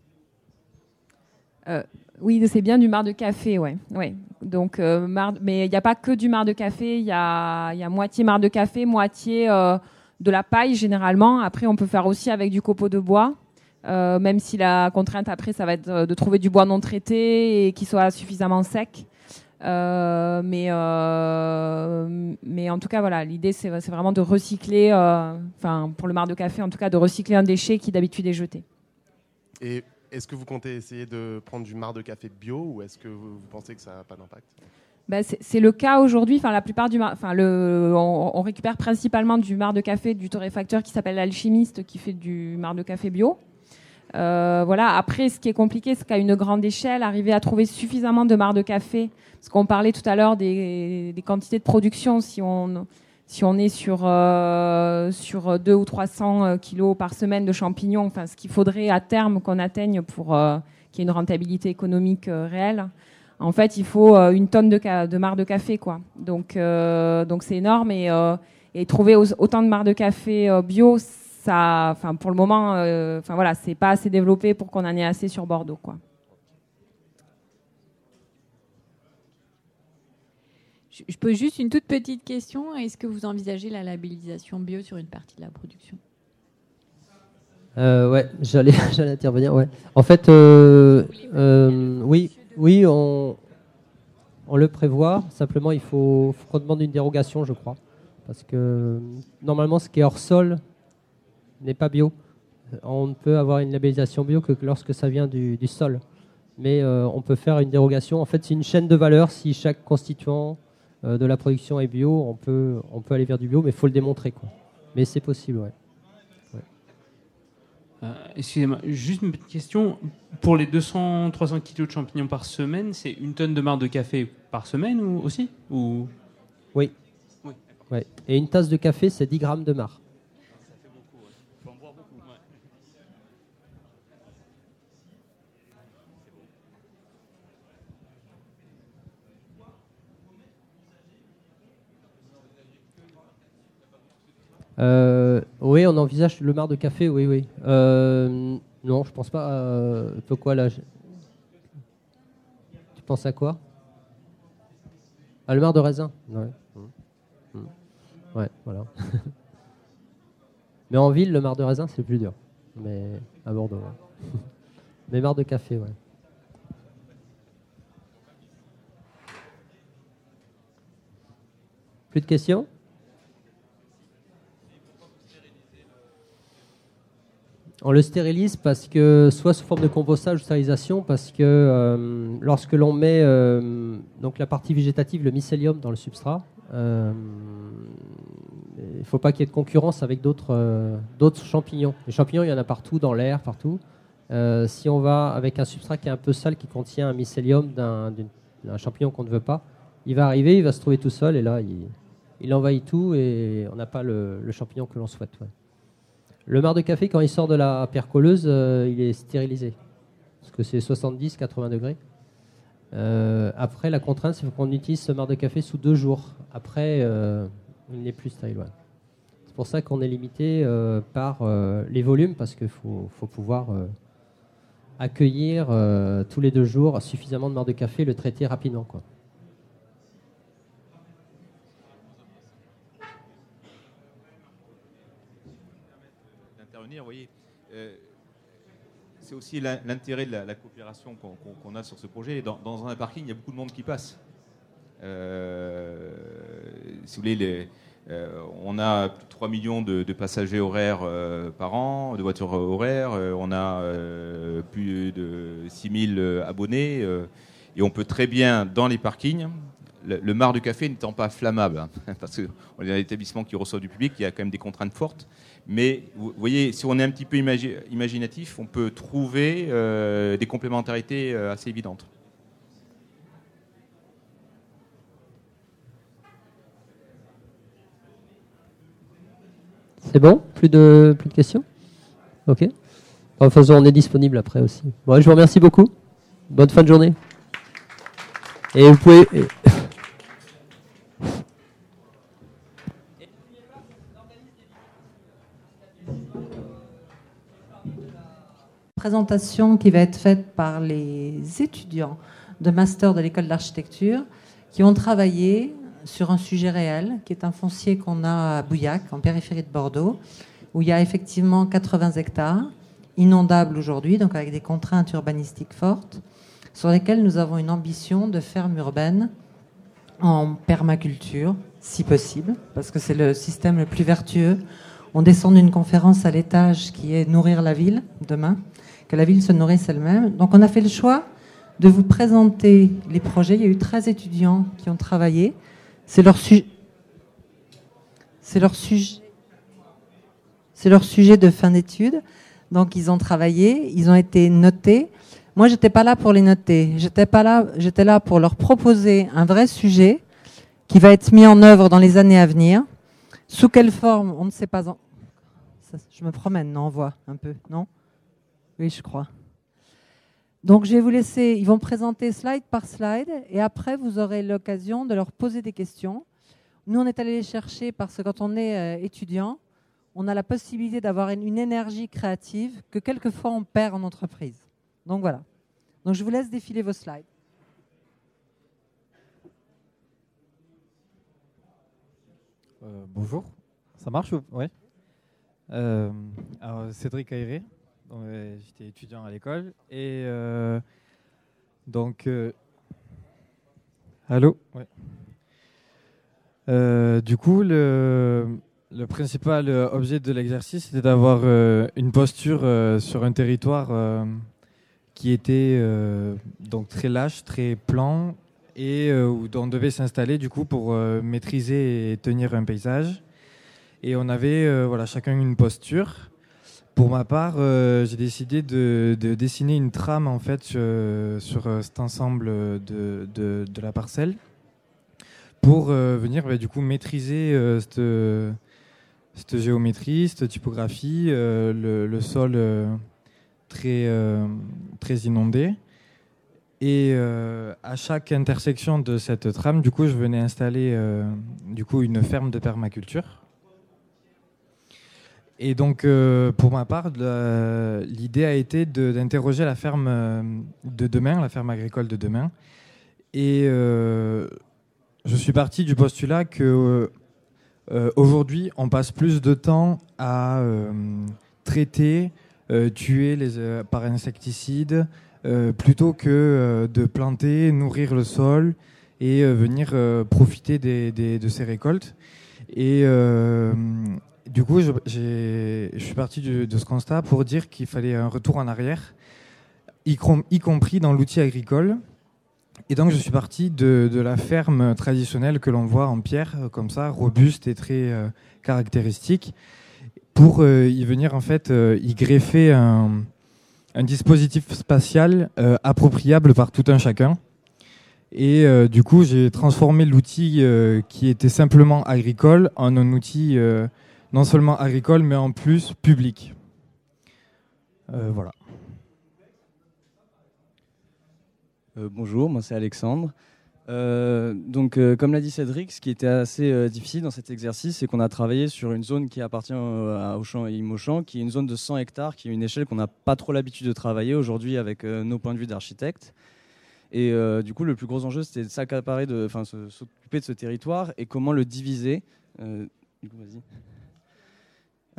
Oui, c'est bien du marc de café, ouais. Donc, mais il n'y a pas que du marc de café, il y a moitié marc de café, moitié de la paille généralement. Après, on peut faire aussi avec du copeau de bois. Même si la contrainte après ça va être de trouver du bois non traité et qui soit suffisamment sec. Mais en tout cas voilà, l'idée c'est vraiment de recycler, pour le marc de café en tout cas, de recycler un déchet qui d'habitude est jeté. Et est-ce que vous comptez essayer de prendre du marc de café bio ou est-ce que vous pensez que ça n'a pas d'impact? C'est le cas aujourd'hui. La plupart on récupère principalement du marc de café du torréfacteur qui s'appelle l'Alchimiste qui fait du marc de café bio. Voilà. Après, ce qui est compliqué, c'est qu'à une grande échelle, arriver à trouver suffisamment de marc de café, parce qu'on parlait tout à l'heure des quantités de production, si on est sur 200 ou 300 kilos par semaine de champignons, ce qu'il faudrait à terme qu'on atteigne pour qu'il y ait une rentabilité économique réelle. En fait, il faut une tonne de marc de café, quoi. Donc c'est énorme et trouver autant de marc de café bio, ça, pour le moment, c'est pas assez développé pour qu'on en ait assez sur Bordeaux, quoi. Je pose juste une toute petite question. Est-ce que vous envisagez la labellisation bio sur une partie de la production? Ouais, j'allais intervenir. Ouais. En fait, oui, on le prévoit. Simplement, il faut qu'on demande une dérogation, je crois, parce que normalement, ce qui est hors sol n'est pas bio. On ne peut avoir une labellisation bio que lorsque ça vient du sol. Mais on peut faire une dérogation. En fait, c'est une chaîne de valeur. Si chaque constituant de la production est bio, on peut aller vers du bio, mais il faut le démontrer, quoi. Mais c'est possible, ouais. Excusez-moi, juste une petite question. Pour les 200-300 kilos de champignons par semaine, c'est une tonne de marc de café par semaine aussi ou... Oui. Ouais. Et une tasse de café, c'est 10 grammes de marc. Ça fait beaucoup, ouais. Faut en boire beaucoup. Ouais. Oui, on envisage le marc de café, oui, oui. Non, je pense pas. Pourquoi là Tu penses à quoi? Ah, le marc de raisin. Ouais. Ouais, voilà. Mais en ville, le marc de raisin, c'est plus dur. Mais à Bordeaux, ouais. Mais marc de café, ouais. Plus de questions? On le stérilise parce que, soit sous forme de compostage ou stérilisation, parce que lorsque l'on met donc la partie végétative, le mycélium, dans le substrat, il ne faut pas qu'il y ait de concurrence avec d'autres champignons. Les champignons, il y en a partout, dans l'air, partout. Si on va avec un substrat qui est un peu sale, qui contient un mycélium d'un champignon qu'on ne veut pas, il va arriver, il va se trouver tout seul, et là, il envahit tout, et on n'a pas le champignon que l'on souhaite. Ouais. Le marc de café, quand il sort de la percoleuse, il est stérilisé, parce que c'est 70-80 degrés. Après, la contrainte, c'est qu'on utilise ce marc de café sous 2 jours. Après, il n'est plus stérile. Ouais. C'est pour ça qu'on est limité par les volumes, parce qu'il faut pouvoir accueillir tous les 2 jours suffisamment de marc de café et le traiter rapidement, quoi. Vous voyez, c'est aussi l'intérêt de la coopération qu'on a sur ce projet. Dans un parking, il y a beaucoup de monde qui passe. Si vous voulez, on a plus de 3 millions de passagers horaires par an, de voitures horaires. On a plus de 6 000 abonnés. Et on peut très bien, dans les parkings, le marc de café n'étant pas flammable, hein, parce qu'on est un établissement qui reçoit du public, il y a quand même des contraintes fortes. Mais vous voyez, si on est un petit peu imaginatif, on peut trouver des complémentarités assez évidentes. C'est bon? Plus de questions? Ok. De toute façon, on est disponible après aussi. Bon, je vous remercie beaucoup. Bonne fin de journée. Et vous pouvez... Présentation qui va être faite par les étudiants de master de l'école d'architecture qui ont travaillé sur un sujet réel, qui est un foncier qu'on a à Bouillac, en périphérie de Bordeaux, où il y a effectivement 80 hectares, inondables aujourd'hui, donc avec des contraintes urbanistiques fortes, sur lesquelles nous avons une ambition de ferme urbaine en permaculture, si possible, parce que c'est le système le plus vertueux. On descend d'une conférence à l'étage qui est nourrir la ville demain, que la ville se nourrisse elle-même. Donc on a fait le choix de vous présenter les projets. Il y a eu 13 étudiants qui ont travaillé. C'est leur sujet de fin d'études. Donc ils ont travaillé, ils ont été notés. Moi, j'étais pas là pour les noter. J'étais là pour leur proposer un vrai sujet qui va être mis en œuvre dans les années à venir. Sous quelle forme, on ne sait pas. Je me promène, non, on voit un peu, non? Oui, je crois. Donc, je vais vous laisser, ils vont présenter slide par slide, et après, vous aurez l'occasion de leur poser des questions. Nous, on est allé les chercher parce que quand on est étudiant, on a la possibilité d'avoir une énergie créative que quelquefois on perd en entreprise. Donc, voilà. Donc, je vous laisse défiler vos slides. Bonjour, ça marche? Oui. Alors, Cédric Aéré, j'étais étudiant à l'école et donc allô. Ouais. Du coup, le principal objet de l'exercice, c'était d'avoir une posture sur un territoire qui était donc très lâche, très plan, et où on devait s'installer du coup pour maîtriser et tenir un paysage. Et on avait voilà, chacun une posture. Pour ma part, j'ai décidé de dessiner une trame en fait sur cet ensemble de la parcelle pour venir du coup maîtriser cette géométrie, cette typographie, le sol très inondé. Et à chaque intersection de cette trame, du coup, je venais installer du coup une ferme de permaculture. Et donc, pour ma part, l'idée a été d'interroger la ferme de demain, la ferme agricole de demain. Et je suis parti du postulat que aujourd'hui, on passe plus de temps à traiter, tuer par insecticides, plutôt que de planter, nourrir le sol et venir profiter de ces récoltes. Et du coup, je suis parti de ce constat pour dire qu'il fallait un retour en arrière, y compris dans l'outil agricole. Et donc, je suis parti de la ferme traditionnelle que l'on voit en pierre, comme ça, robuste et très caractéristique, pour y venir, en fait, y greffer un dispositif spatial appropriable par tout un chacun. Et du coup, j'ai transformé l'outil qui était simplement agricole en un outil non seulement agricole, mais en plus public. Voilà. Bonjour, moi c'est Alexandre. Comme l'a dit Cédric, ce qui était assez difficile dans cet exercice, c'est qu'on a travaillé sur une zone qui appartient à Auchan et Imauchan, qui est une zone de 100 hectares, qui est une échelle qu'on n'a pas trop l'habitude de travailler aujourd'hui avec nos points de vue d'architectes. Et du coup, le plus gros enjeu, c'était de s'accaparer, s'occuper de ce territoire et comment le diviser. Du coup, vas-y. Hein ?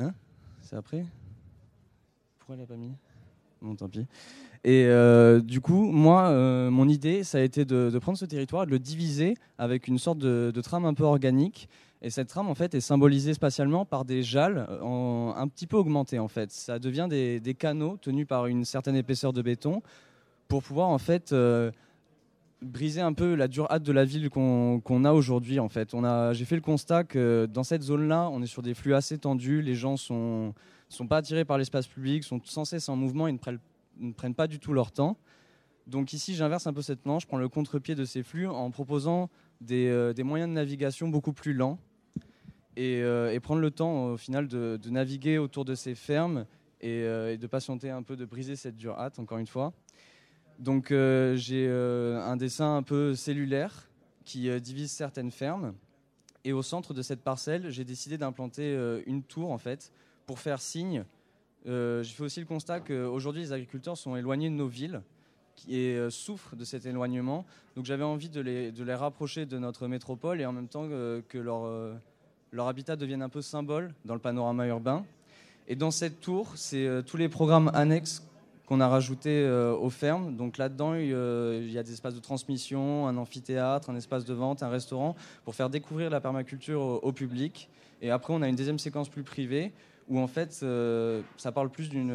C'est après ? Pourquoi elle l'a pas mis ? Bon, tant pis. Et du coup, moi, mon idée, ça a été de prendre ce territoire et de le diviser avec une sorte de trame un peu organique. Et cette trame, en fait, est symbolisée spatialement par des jarles un petit peu augmentés, en fait. Ça devient des canaux tenus par une certaine épaisseur de béton pour pouvoir, en fait, briser un peu la dure hâte de la ville qu'on a aujourd'hui, en fait. J'ai fait le constat que dans cette zone-là, on est sur des flux assez tendus. Les gens sont pas attirés par l'espace public, sont sans cesse en mouvement et ne prennent pas du tout leur temps. Donc ici, j'inverse un peu cette manche, je prends le contre-pied de ces flux en proposant des moyens de navigation beaucoup plus lents et prendre le temps au final de naviguer autour de ces fermes et de patienter un peu, de briser cette dure hâte, encore une fois. Donc j'ai un dessin un peu cellulaire qui divise certaines fermes. Et au centre de cette parcelle, j'ai décidé d'implanter une tour, en fait, pour faire signe. J'ai fait aussi le constat qu'aujourd'hui, les agriculteurs sont éloignés de nos villes et souffrent de cet éloignement. Donc j'avais envie de les rapprocher de notre métropole et en même temps que leur habitat devienne un peu symbole dans le panorama urbain. Et dans cette tour, c'est tous les programmes annexes qu'on a rajoutés aux fermes. Donc là-dedans, il y a des espaces de transmission, un amphithéâtre, un espace de vente, un restaurant, pour faire découvrir la permaculture au public. Et après, on a une deuxième séquence plus privée, où en fait, ça parle plus d'une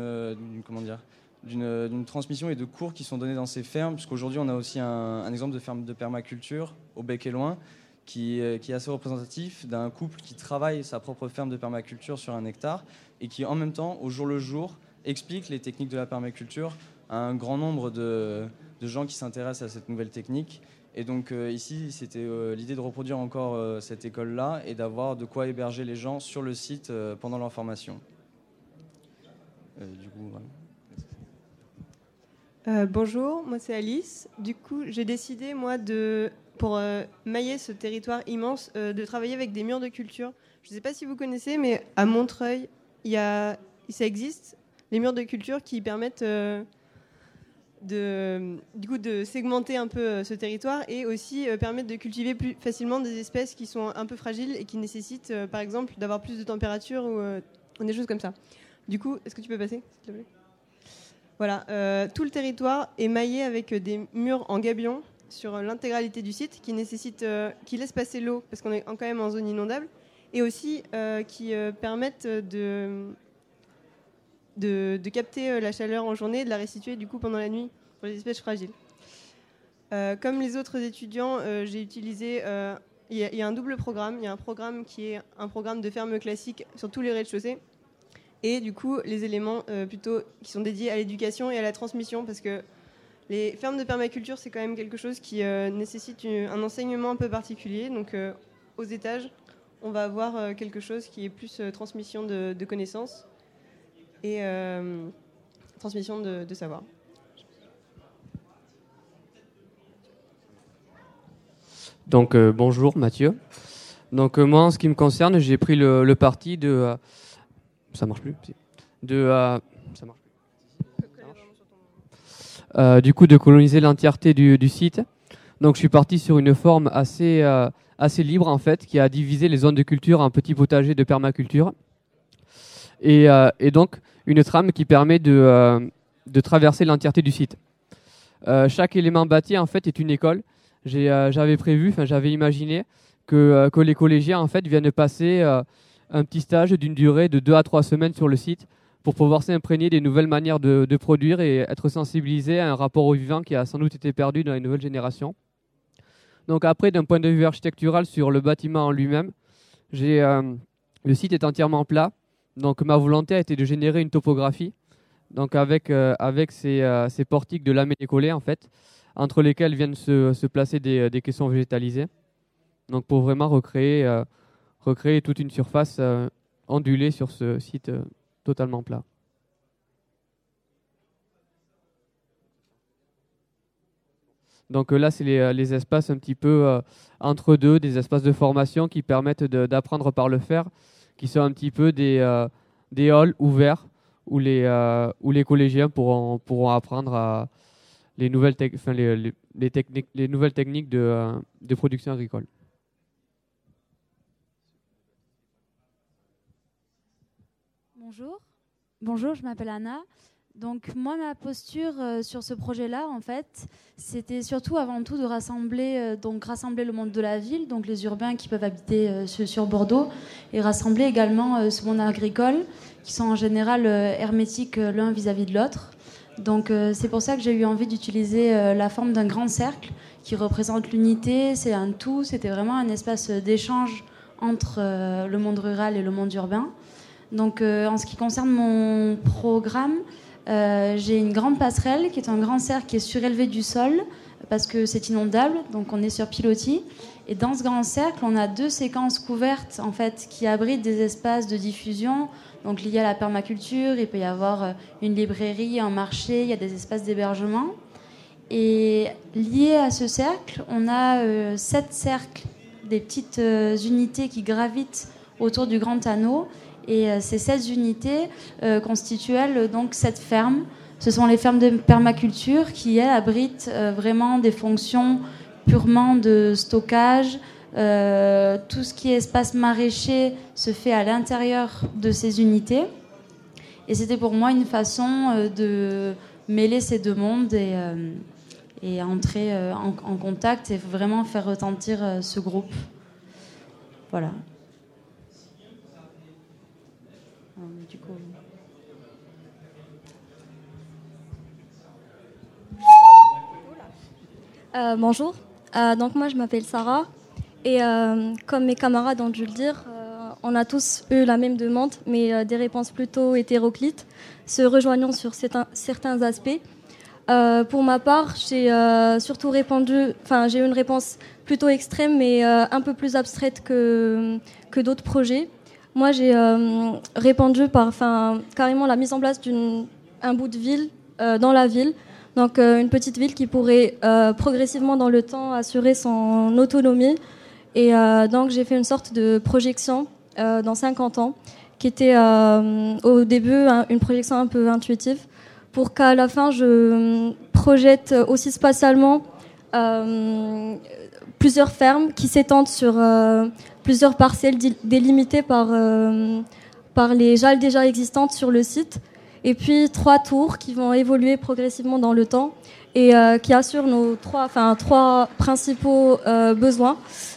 transmission et de cours qui sont donnés dans ces fermes, puisqu'aujourd'hui, on a aussi un exemple de ferme de permaculture au Bec et Loin, qui est assez représentatif d'un couple qui travaille sa propre ferme de permaculture sur 1 hectare et qui, en même temps, au jour le jour, explique les techniques de la permaculture à un grand nombre de gens qui s'intéressent à cette nouvelle technique. Et donc ici, c'était l'idée de reproduire encore cette école-là et d'avoir de quoi héberger les gens sur le site pendant leur formation. Du coup, voilà. Bonjour, moi c'est Alice. Du coup, j'ai décidé, moi, pour mailler ce territoire immense, de travailler avec des murs de culture. Je ne sais pas si vous connaissez, mais à Montreuil, ça existe, les murs de culture qui permettent de segmenter un peu ce territoire et aussi permettre de cultiver plus facilement des espèces qui sont un peu fragiles et qui nécessitent, par exemple, d'avoir plus de température ou des choses comme ça. Du coup, est-ce que tu peux passer, s'il te plaît ? Voilà, tout le territoire est maillé avec des murs en gabion sur l'intégralité du site qui laissent passer l'eau parce qu'on est quand même en zone inondable et aussi qui permettent de capter la chaleur en journée et de la restituer du coup pendant la nuit pour les espèces fragiles. Comme les autres étudiants, j'ai utilisé... Il y a un double programme. Il y a un programme qui est un programme de ferme classique sur tous les rez-de-chaussée et du coup les éléments plutôt qui sont dédiés à l'éducation et à la transmission parce que les fermes de permaculture, c'est quand même quelque chose qui nécessite un enseignement un peu particulier. Donc aux étages, on va avoir quelque chose qui est plus transmission de connaissances et transmission de savoir. Donc bonjour Mathieu. Donc moi en ce qui me concerne, j'ai pris le parti de ça marche plus. Ça marche plus. Du coup, de coloniser l'entièreté du site. Donc, je suis parti sur une forme assez libre en fait, qui a divisé les zones de culture en petits potagers de permaculture. Et donc, une trame qui permet de traverser l'entièreté du site. Chaque élément bâti en fait est une école. J'avais imaginé que les collégiens en fait viennent passer un petit stage d'une durée de 2 à 3 semaines sur le site pour pouvoir s'imprégner des nouvelles manières de produire et être sensibilisés à un rapport au vivant qui a sans doute été perdu dans les nouvelles générations. Donc après, d'un point de vue architectural sur le bâtiment en lui-même, le site est entièrement plat. Donc ma volonté a été de générer une topographie, donc avec ces portiques de lamellés collés en fait, entre lesquels viennent se placer des caissons végétalisés. Donc pour vraiment recréer toute une surface ondulée sur ce site totalement plat. Donc là, c'est les espaces un petit peu entre deux, des espaces de formation qui permettent d'apprendre par le faire, qui sont un petit peu des halls ouverts où les collégiens pourront apprendre les nouvelles techniques de production agricole. Bonjour, je m'appelle Anna. Donc moi, ma posture sur ce projet-là, en fait, c'était surtout avant tout de rassembler le monde de la ville, donc les urbains qui peuvent habiter sur Bordeaux, et rassembler également ce monde agricole, qui sont en général hermétiques l'un vis-à-vis de l'autre. Donc c'est pour ça que j'ai eu envie d'utiliser la forme d'un grand cercle qui représente l'unité, c'est un tout, c'était vraiment un espace d'échange entre le monde rural et le monde urbain. Donc en ce qui concerne mon programme, j'ai une grande passerelle qui est un grand cercle qui est surélevé du sol parce que c'est inondable, donc on est sur pilotis. Et dans ce grand cercle, on a 2 séquences couvertes en fait, qui abritent des espaces de diffusion, donc liés à la permaculture. Il peut y avoir une librairie, un marché, il y a des espaces d'hébergement. Et lié à ce cercle, on a 7 cercles, des petites unités qui gravitent autour du grand anneau. Et ces 16 unités constituent, elles, donc cette ferme. Ce sont les fermes de permaculture qui, elles, abritent vraiment des fonctions purement de stockage. Tout ce qui est espace maraîcher se fait à l'intérieur de ces unités. Et c'était pour moi une façon de mêler ces deux mondes et entrer en contact et vraiment faire retentir ce groupe. Voilà. Du coup... Bonjour, donc moi je m'appelle Sarah et comme mes camarades ont dû le dire, on a tous eu la même demande mais des réponses plutôt hétéroclites, se rejoignant sur certains aspects. Pour ma part, j'ai surtout répondu, j'ai eu une réponse plutôt extrême mais un peu plus abstraite que d'autres projets. Moi j'ai répondu par carrément la mise en place d'un bout de ville dans la ville. Donc une petite ville qui pourrait progressivement dans le temps assurer son autonomie. Et donc j'ai fait une sorte de projection dans 50 ans, qui était au début une projection un peu intuitive, pour qu'à la fin je projette aussi spatialement plusieurs fermes qui s'étendent sur plusieurs parcelles délimitées par les halles déjà existantes sur le site. Et puis 3 tours qui vont évoluer progressivement dans le temps et qui assurent nos 3 principaux besoins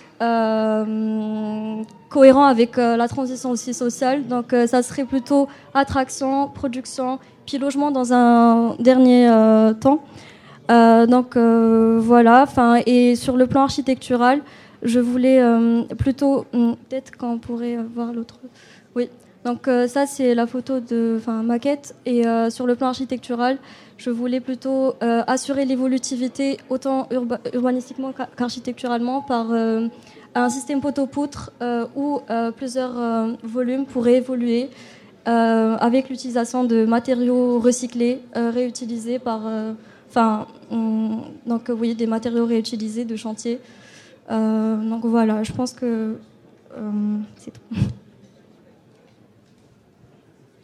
cohérents avec la transition aussi sociale. Donc ça serait plutôt attraction, production, puis logement dans un dernier temps. Donc voilà. Et sur le plan architectural, je voulais plutôt peut-être qu'on pourrait voir l'autre. Oui. Donc ça, c'est la photo de maquette. Et sur le plan architectural, je voulais plutôt assurer l'évolutivité autant urbanistiquement qu'architecturalement par un système poteau-poutre où plusieurs volumes pourraient évoluer avec l'utilisation de matériaux recyclés, réutilisés par... des matériaux réutilisés de chantier. Donc voilà, je pense que c'est tout.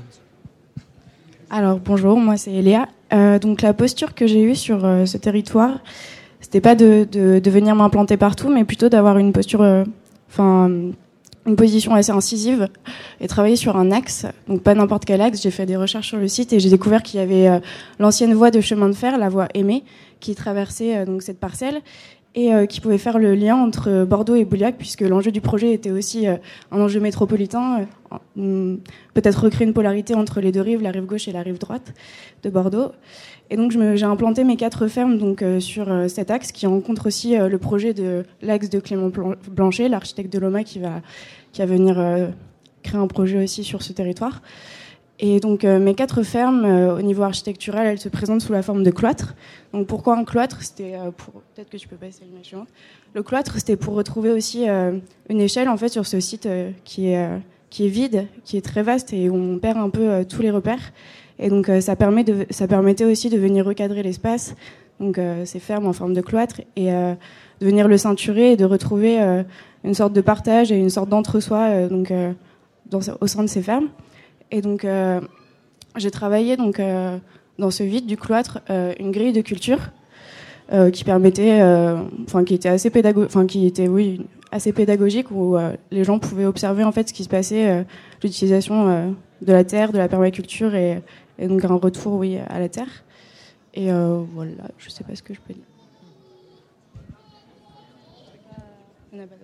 Alors bonjour, moi c'est Eléa. Donc la posture que j'ai eue sur ce territoire, c'était pas de venir m'implanter partout, mais plutôt d'avoir une posture, une position assez incisive et travailler sur un axe. Donc pas n'importe quel axe. J'ai fait des recherches sur le site et j'ai découvert qu'il y avait l'ancienne voie de chemin de fer, la voie Aimée, qui traversait donc cette parcelle et qui pouvait faire le lien entre Bordeaux et Bouliac, puisque l'enjeu du projet était aussi un enjeu métropolitain, peut-être recréer une polarité entre les deux rives, la rive gauche et la rive droite de Bordeaux. Et donc j'ai implanté mes 4 fermes donc, sur cet axe, qui rencontre aussi le projet de l'axe de Clément Blanchet, l'architecte de l'OMA qui va venir créer un projet aussi sur ce territoire. Et donc mes 4 fermes, au niveau architectural, elles se présentent sous la forme de cloîtres. Donc pourquoi un cloître? C'était peut-être que tu peux passer à l'image suivante. Le cloître, c'était pour retrouver aussi une échelle en fait sur ce site qui est vide, qui est très vaste et où on perd un peu tous les repères. Et donc ça permettait aussi de venir recadrer l'espace, donc ces fermes en forme de cloître, et de venir le ceinturer et de retrouver une sorte de partage et une sorte d'entre-soi au sein de ces fermes. Et donc, j'ai travaillé dans ce vide du cloître une grille de culture qui permettait, qui était assez assez pédagogique, où les gens pouvaient observer en fait ce qui se passait, l'utilisation de la terre, de la permaculture et donc un retour à la terre. Et voilà, je sais pas ce que je peux dire. Il n'y en a pas d'autres.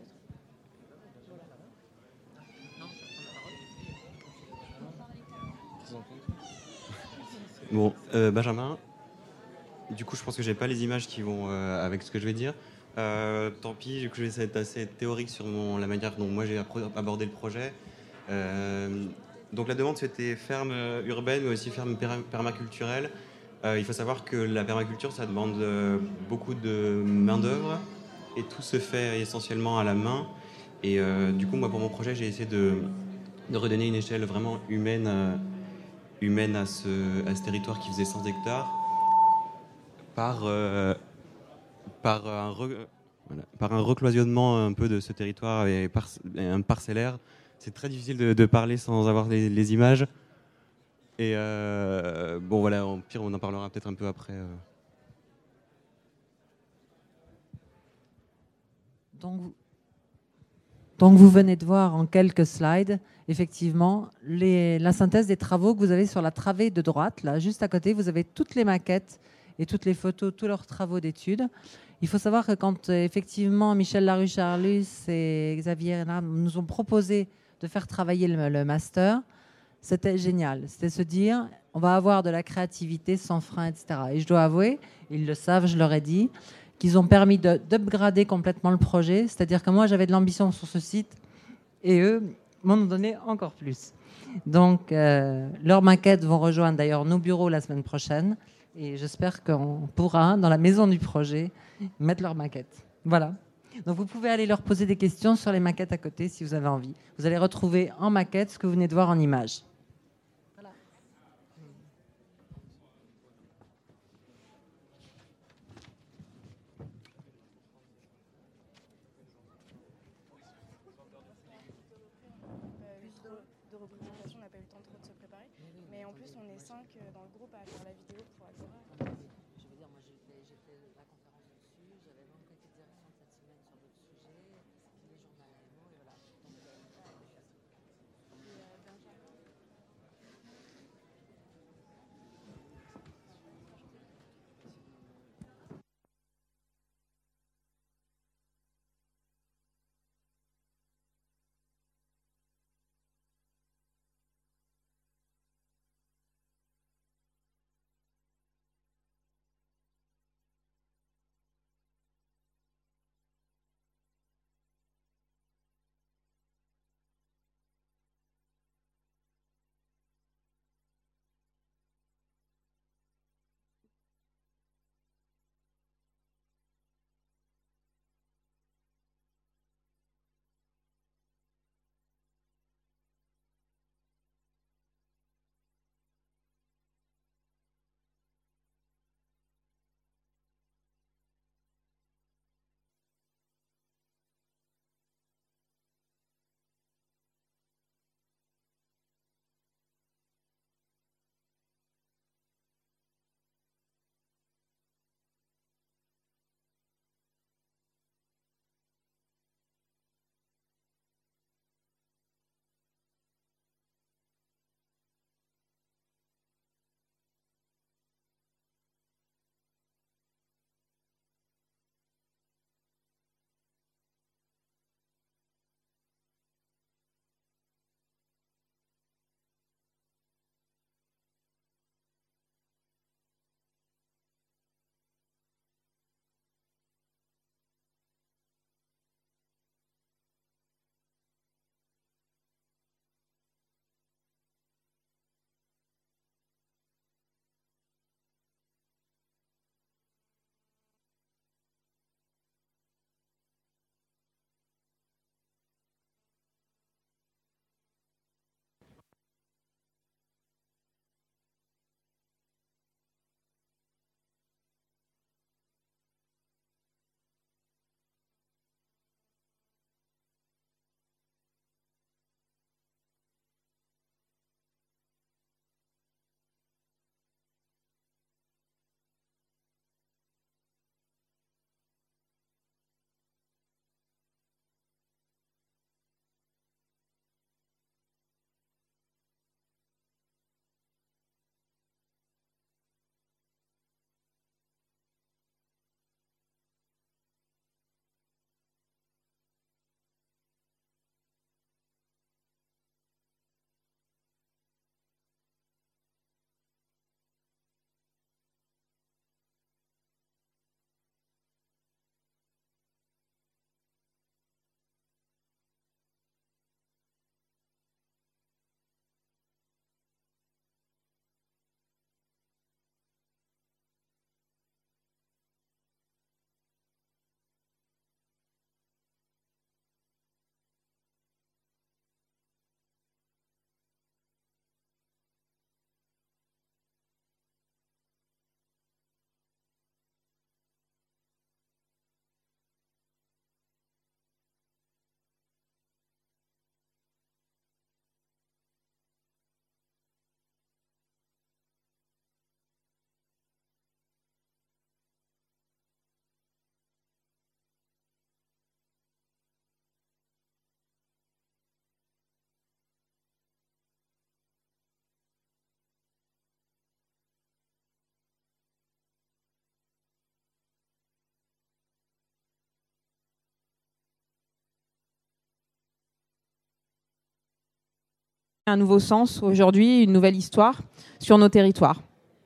Bon, Benjamin, du coup je pense que j'ai pas les images qui vont avec ce que je vais dire. Tant pis, du coup je vais essayer d'être assez théorique sur la manière dont moi j'ai abordé le projet. Donc la demande c'était ferme urbaine mais aussi ferme permaculturelle. Il faut savoir que la permaculture ça demande beaucoup de main d'œuvre et tout se fait essentiellement à la main. Et du coup moi pour mon projet j'ai essayé de redonner une échelle vraiment humaine à ce territoire qui faisait 100 hectares par un recloisonnement un peu de ce territoire et un parcellaire. C'est très difficile de parler sans avoir les images. Et bon voilà, au pire on en parlera peut-être un peu après. Donc vous venez de voir en quelques slides, effectivement, la synthèse des travaux que vous avez sur la travée de droite. Là, juste à côté, vous avez toutes les maquettes et toutes les photos, tous leurs travaux d'études. Il faut savoir que quand effectivement Michel Laruche-Arlus et Xavier Renard nous ont proposé de faire travailler le master, c'était génial. C'était se dire, on va avoir de la créativité sans frein, etc. Et je dois avouer, ils le savent, je leur ai dit, qu'ils ont permis d'upgrader complètement le projet. C'est-à-dire que moi, j'avais de l'ambition sur ce site et eux m'en ont donné encore plus. Donc, leurs maquettes vont rejoindre d'ailleurs nos bureaux la semaine prochaine et j'espère qu'on pourra, dans la maison du projet, mettre leurs maquettes. Voilà. Donc, vous pouvez aller leur poser des questions sur les maquettes à côté si vous avez envie. Vous allez retrouver en maquette ce que vous venez de voir en image. Dans le groupe à faire la vidéo pour Agora. Je veux dire, moi j'ai fait la conférence dessus, j'avais même été direction cette semaine sur d'autres sujets, les journaux et voilà. un nouveau sens aujourd'hui, une nouvelle histoire sur nos territoires.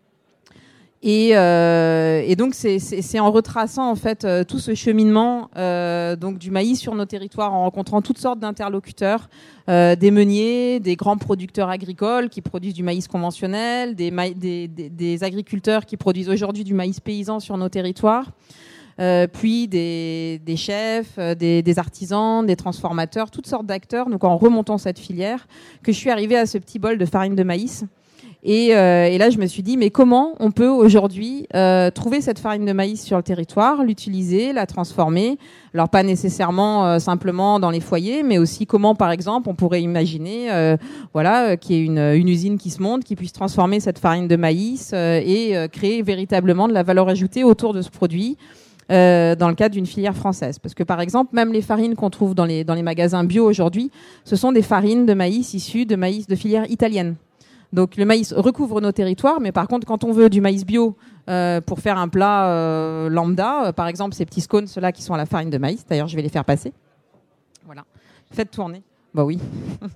Et donc c'est en retraçant en fait tout ce cheminement donc du maïs sur nos territoires, en rencontrant toutes sortes d'interlocuteurs, des meuniers, des grands producteurs agricoles qui produisent du maïs conventionnel, des agriculteurs qui produisent aujourd'hui du maïs paysan sur nos territoires, puis des chefs, des artisans, des transformateurs, toutes sortes d'acteurs. Donc en remontant cette filière, que je suis arrivée à ce petit bol de farine de maïs. Et là, je me suis dit, mais comment on peut aujourd'hui trouver cette farine de maïs sur le territoire, l'utiliser, la transformer? Alors, pas nécessairement simplement dans les foyers, mais aussi comment, par exemple, on pourrait imaginer qu'il y ait une usine qui se monte, qui puisse transformer cette farine de maïs et créer véritablement de la valeur ajoutée autour de ce produit dans le cadre d'une filière française. Parce que, par exemple, même les farines qu'on trouve dans les magasins bio aujourd'hui, ce sont des farines de maïs issues de maïs de filière italienne. Donc le maïs recouvre nos territoires, mais par contre, quand on veut du maïs bio pour faire un plat lambda, par exemple ces petits scones, ceux-là qui sont à la farine de maïs, d'ailleurs je vais les faire passer. Voilà, faites tourner. Bah oui.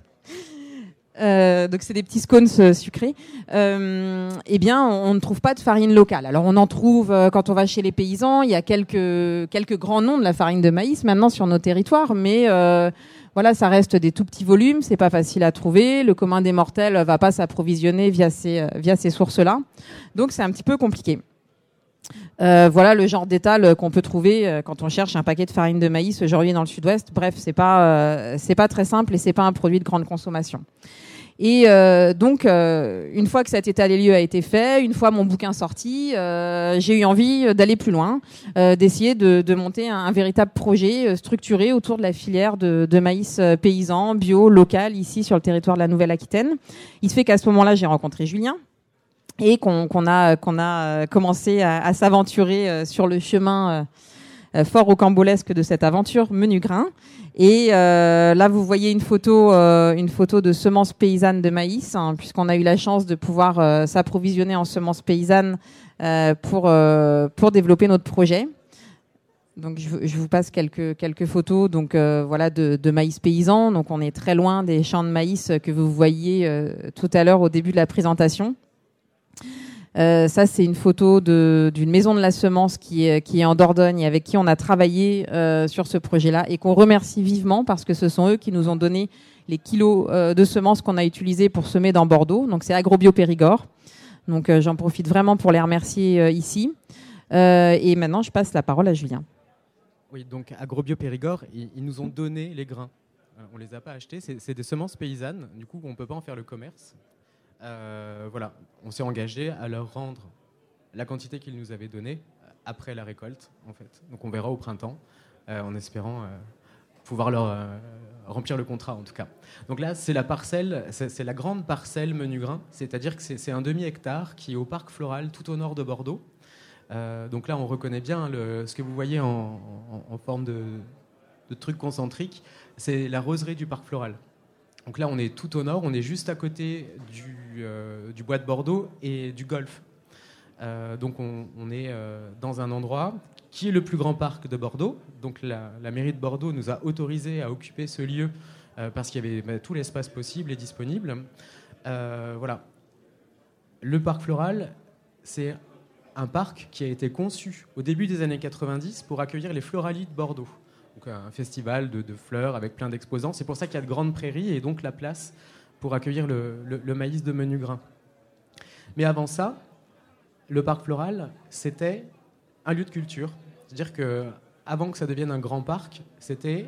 Donc c'est des petits scones sucrés. Eh bien, on ne trouve pas de farine locale. Alors on en trouve quand on va chez les paysans. Il y a quelques grands noms de la farine de maïs maintenant sur nos territoires, mais voilà, ça reste des tout petits volumes, c'est pas facile à trouver. Le commun des mortels va pas s'approvisionner via ces sources-là, donc c'est un petit peu compliqué. Voilà le genre d'étal qu'on peut trouver quand on cherche un paquet de farine de maïs aujourd'hui dans le Sud-Ouest. Bref, c'est pas très simple et c'est pas un produit de grande consommation. Et donc, une fois que cet état des lieux a été fait, une fois mon bouquin sorti, j'ai eu envie d'aller plus loin, d'essayer de monter un véritable projet structuré autour de la filière de maïs paysan, bio, local, ici sur le territoire de la Nouvelle-Aquitaine. Il se fait qu'à ce moment-là, j'ai rencontré Julien et qu'on a commencé à s'aventurer sur le chemin fort rocambolesque de cette aventure Menu Grain. Et là, vous voyez une photo de semences paysannes de maïs, hein, puisqu'on a eu la chance de pouvoir s'approvisionner en semences paysannes pour développer notre projet. Donc, je vous passe quelques photos. Donc, voilà de maïs paysan. Donc, on est très loin des champs de maïs que vous voyiez tout à l'heure au début de la présentation. Ça, c'est une photo d'une maison de la semence qui est en Dordogne et avec qui on a travaillé sur ce projet-là et qu'on remercie vivement parce que ce sont eux qui nous ont donné les kilos de semences qu'on a utilisés pour semer dans Bordeaux. Donc, c'est Agrobio Périgord. Donc, j'en profite vraiment pour les remercier ici. Et maintenant, je passe la parole à Julien. Oui, donc Agrobio Périgord, ils nous ont donné les grains. On les a pas achetés. C'est des semences paysannes. Du coup, on peut pas en faire le commerce. Voilà, on s'est engagé à leur rendre la quantité qu'ils nous avaient donnée après la récolte, en fait. Donc on verra au printemps, en espérant pouvoir leur remplir le contrat, en tout cas. Donc là, c'est la parcelle, c'est la grande parcelle Menu Grain, c'est-à-dire que c'est un demi-hectare qui est au parc floral tout au nord de Bordeaux. Donc là, on reconnaît bien ce que vous voyez en forme de truc concentrique, c'est la roseraie du parc floral. Donc là, on est tout au nord, on est juste à côté du bois de Bordeaux et du golfe. Donc on est dans un endroit qui est le plus grand parc de Bordeaux. Donc la mairie de Bordeaux nous a autorisé à occuper ce lieu parce qu'il y avait tout l'espace possible et disponible. Voilà. Le parc floral, c'est un parc qui a été conçu au début des années 90 pour accueillir les Floralies de Bordeaux. Donc un festival de fleurs avec plein d'exposants. C'est pour ça qu'il y a de grandes prairies et donc la place pour accueillir le maïs de Menu Grain. Mais avant ça, le parc floral, c'était un lieu de culture. C'est-à-dire qu'avant que ça devienne un grand parc, c'était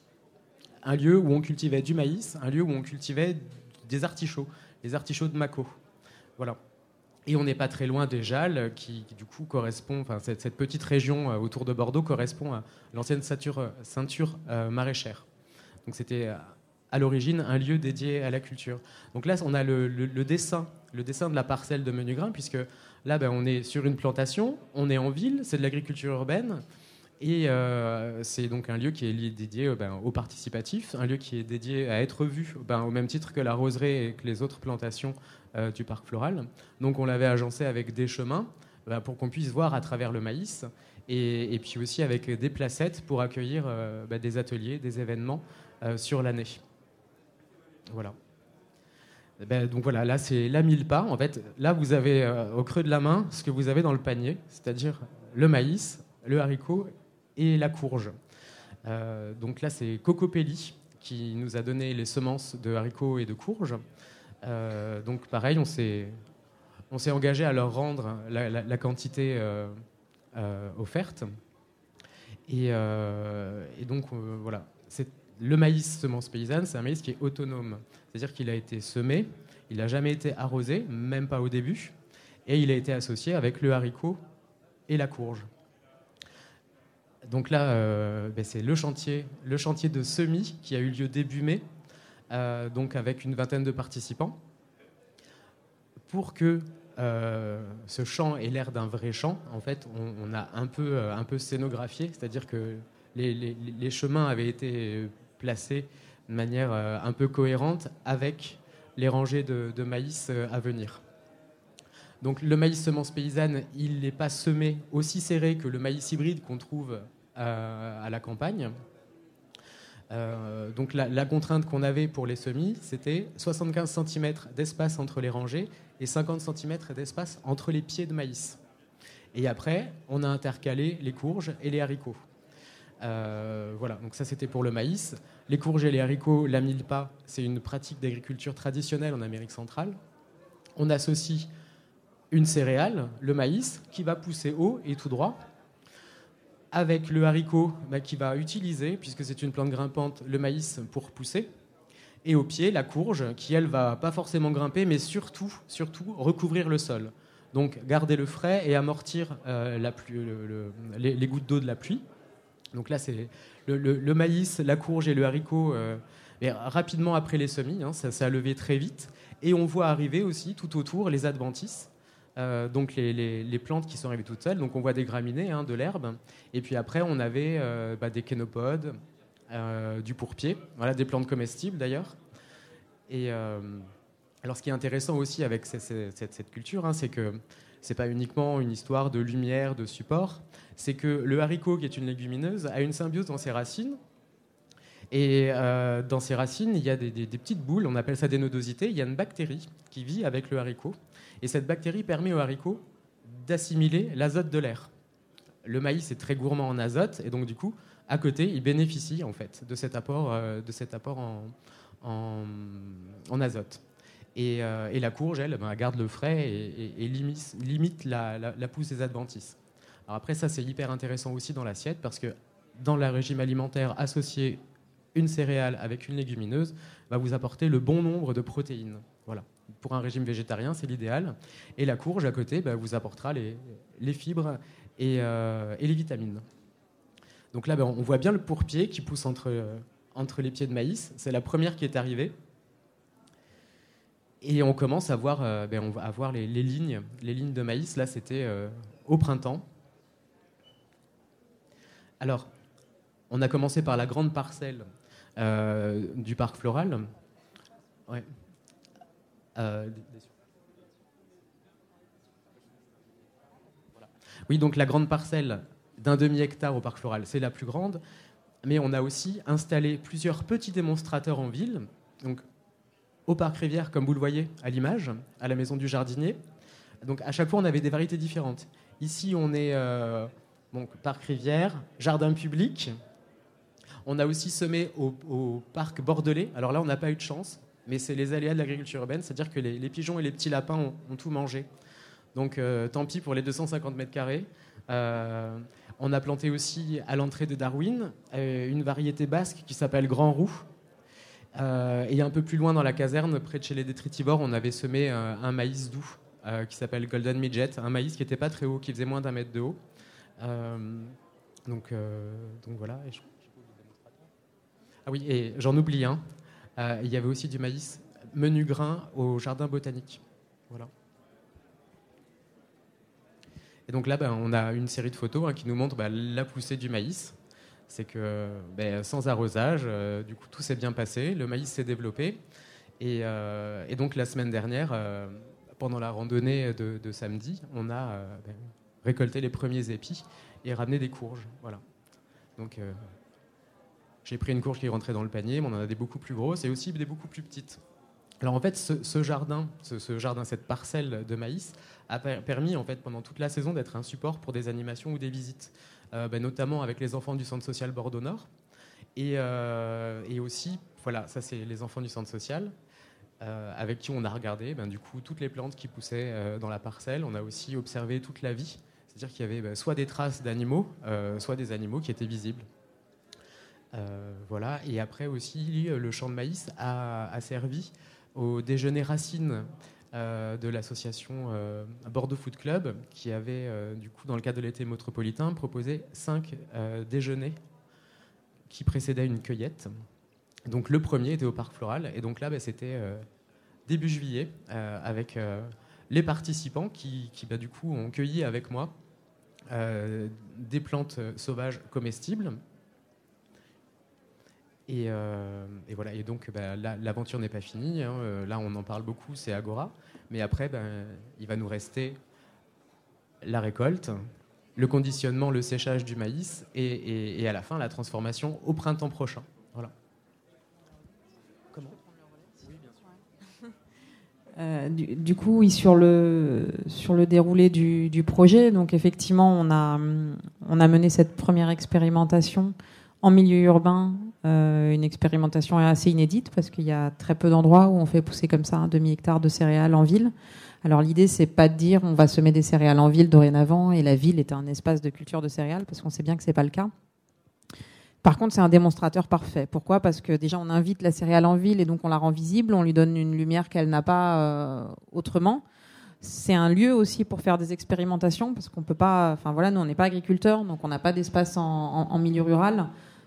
un lieu où on cultivait du maïs, un lieu où on cultivait des artichauts, les artichauts de Mâcon. Voilà. Et on n'est pas très loin des Jalles, qui du coup correspond, enfin cette petite région autour de Bordeaux correspond à l'ancienne ceinture maraîchère. Donc c'était à l'origine un lieu dédié à la culture. Donc là, on a le dessin de la parcelle de Menu Grain, puisque là, on est sur une plantation, on est en ville, c'est de l'agriculture urbaine, et c'est donc un lieu qui est dédié au participatif, un lieu qui est dédié à être vu au même titre que la roseraie et que les autres plantations du parc floral. Donc on l'avait agencé avec des chemins pour qu'on puisse voir à travers le maïs et puis aussi avec des placettes pour accueillir des ateliers, des événements sur l'année. Voilà. Donc voilà, là c'est la milpa. En fait, là vous avez au creux de la main ce que vous avez dans le panier, c'est-à-dire le maïs, le haricot et la courge. Donc là c'est Cocopelli qui nous a donné les semences de haricots et de courges. Donc pareil, on s'est engagé à leur rendre la quantité offerte. Et donc voilà, le maïs semence paysanne, c'est un maïs qui est autonome. C'est-à-dire qu'il a été semé, il n'a jamais été arrosé, même pas au début, et il a été associé avec le haricot et la courge. Donc là, c'est le chantier de semis qui a eu lieu début mai, donc avec une vingtaine de participants, pour que ce champ ait l'air d'un vrai champ. En fait, on a un peu scénographié, c'est-à-dire que les chemins avaient été placés de manière un peu cohérente avec les rangées de maïs à venir. Donc le maïs semence paysanne, il n'est pas semé aussi serré que le maïs hybride qu'on trouve à la campagne. Donc la contrainte qu'on avait pour les semis, c'était 75 cm d'espace entre les rangées et 50 cm d'espace entre les pieds de maïs. Et après, on a intercalé les courges et les haricots. Voilà, donc ça c'était pour le maïs. Les courges et les haricots, la milpa, c'est une pratique d'agriculture traditionnelle en Amérique centrale. On associe une céréale, le maïs, qui va pousser haut et tout droit, avec le haricot qui va utiliser, puisque c'est une plante grimpante, le maïs pour pousser, et au pied, la courge, qui elle va pas forcément grimper, mais surtout recouvrir le sol. Donc garder le frais et amortir les gouttes d'eau de la pluie. Donc là, c'est le maïs, la courge et le haricot, rapidement après les semis, ça a levé très vite. Et on voit arriver aussi tout autour les adventices, donc les plantes qui sont arrivées toutes seules. Donc on voit des graminées, de l'herbe. Et puis après, on avait des kénopodes, du pourpier, voilà, des plantes comestibles d'ailleurs. Et alors ce qui est intéressant aussi avec cette culture, c'est que c'est pas uniquement une histoire de lumière, de support, c'est que le haricot, qui est une légumineuse, a une symbiose dans ses racines. Et dans ses racines, il y a des petites boules, on appelle ça des nodosités. Il y a une bactérie qui vit avec le haricot. Et cette bactérie permet au haricot d'assimiler l'azote de l'air. Le maïs est très gourmand en azote, et donc du coup, à côté, il bénéficie en fait de cet apport en azote. Et la courge, elle garde le frais et limite la pousse des adventices. Alors après, ça, c'est hyper intéressant aussi dans l'assiette, parce que dans le régime alimentaire, associer une céréale avec une légumineuse va vous apporter le bon nombre de protéines. Voilà. Pour un régime végétarien, c'est l'idéal. Et la courge, à côté, vous apportera les fibres et les vitamines. Donc là, on voit bien le pourpier qui pousse entre les pieds de maïs. C'est la première qui est arrivée. Et on commence à voir, on va avoir les lignes de maïs. Là, c'était au printemps. Alors, on a commencé par la grande parcelle du parc floral. Ouais. Oui, donc la grande parcelle d'1 demi-hectare au parc floral, c'est la plus grande. Mais on a aussi installé plusieurs petits démonstrateurs en ville. Donc, au parc Rivière, comme vous le voyez à l'image, à la maison du jardinier. Donc à chaque fois, on avait des variétés différentes. Ici, on est parc Rivière, jardin public. On a aussi semé au parc bordelais. Alors là, on n'a pas eu de chance, mais c'est les aléas de l'agriculture urbaine, c'est-à-dire que les pigeons et les petits lapins ont tout mangé. Donc tant pis pour les 250 mètres carrés. On a planté aussi à l'entrée de Darwin une variété basque qui s'appelle Grand Roux. Et un peu plus loin dans la caserne, près de chez les détritivores, on avait semé un maïs doux qui s'appelle Golden Midget, un maïs qui n'était pas très haut, qui faisait moins d'1 mètre de haut. Donc voilà. Ah oui, et j'en oublie un. Il y avait aussi du maïs menu grain au jardin botanique. Voilà. Et donc là, on a une série de photos qui nous montrent la poussée du maïs. C'est que sans arrosage, du coup, tout s'est bien passé. Le maïs s'est développé. Et donc, la semaine dernière, pendant la randonnée de samedi, on a récolté les premiers épis et ramené des courges. Voilà. Donc, j'ai pris une courge qui rentrait dans le panier, mais on en a des beaucoup plus grosses et aussi des beaucoup plus petites. Alors en fait, ce jardin, cette parcelle de maïs a permis en fait pendant toute la saison d'être un support pour des animations ou des visites, notamment avec les enfants du centre social Bordeaux Nord et aussi, voilà, ça c'est les enfants du centre social. Avec qui on a regardé du coup toutes les plantes qui poussaient dans la parcelle. On a aussi observé toute la vie, c'est-à-dire qu'il y avait soit des traces d'animaux, soit des animaux qui étaient visibles. Voilà. Et après aussi, le champ de maïs a servi au déjeuner racine de l'association Bordeaux Food Club, qui avait, du coup, dans le cadre de l'été métropolitain, proposé 5 déjeuners qui précédaient une cueillette. Donc le premier était au Parc Floral, et donc là, c'était début juillet, avec les participants qui du coup, ont cueilli avec moi des plantes sauvages comestibles. Et voilà. Et donc, l'aventure n'est pas finie. Hein. Là, on en parle beaucoup, c'est Agora. Mais après, il va nous rester la récolte, le conditionnement, le séchage du maïs, et à la fin, la transformation au printemps prochain. Voilà. Du coup, oui, sur le déroulé du projet, donc effectivement, on a mené cette première expérimentation en milieu urbain, une expérimentation assez inédite parce qu'il y a très peu d'endroits où on fait pousser comme ça un demi-hectare de céréales en ville. Alors l'idée, c'est pas de dire on va semer des céréales en ville dorénavant et la ville est un espace de culture de céréales, parce qu'on sait bien que c'est pas le cas. Par contre, c'est un démonstrateur parfait. Pourquoi ? Parce que déjà, on invite la céréale en ville et donc on la rend visible, on lui donne une lumière qu'elle n'a pas autrement. C'est un lieu aussi pour faire des expérimentations, parce qu'on peut pas. Enfin voilà, nous on n'est pas agriculteurs, donc on n'a pas d'espace en milieu rural,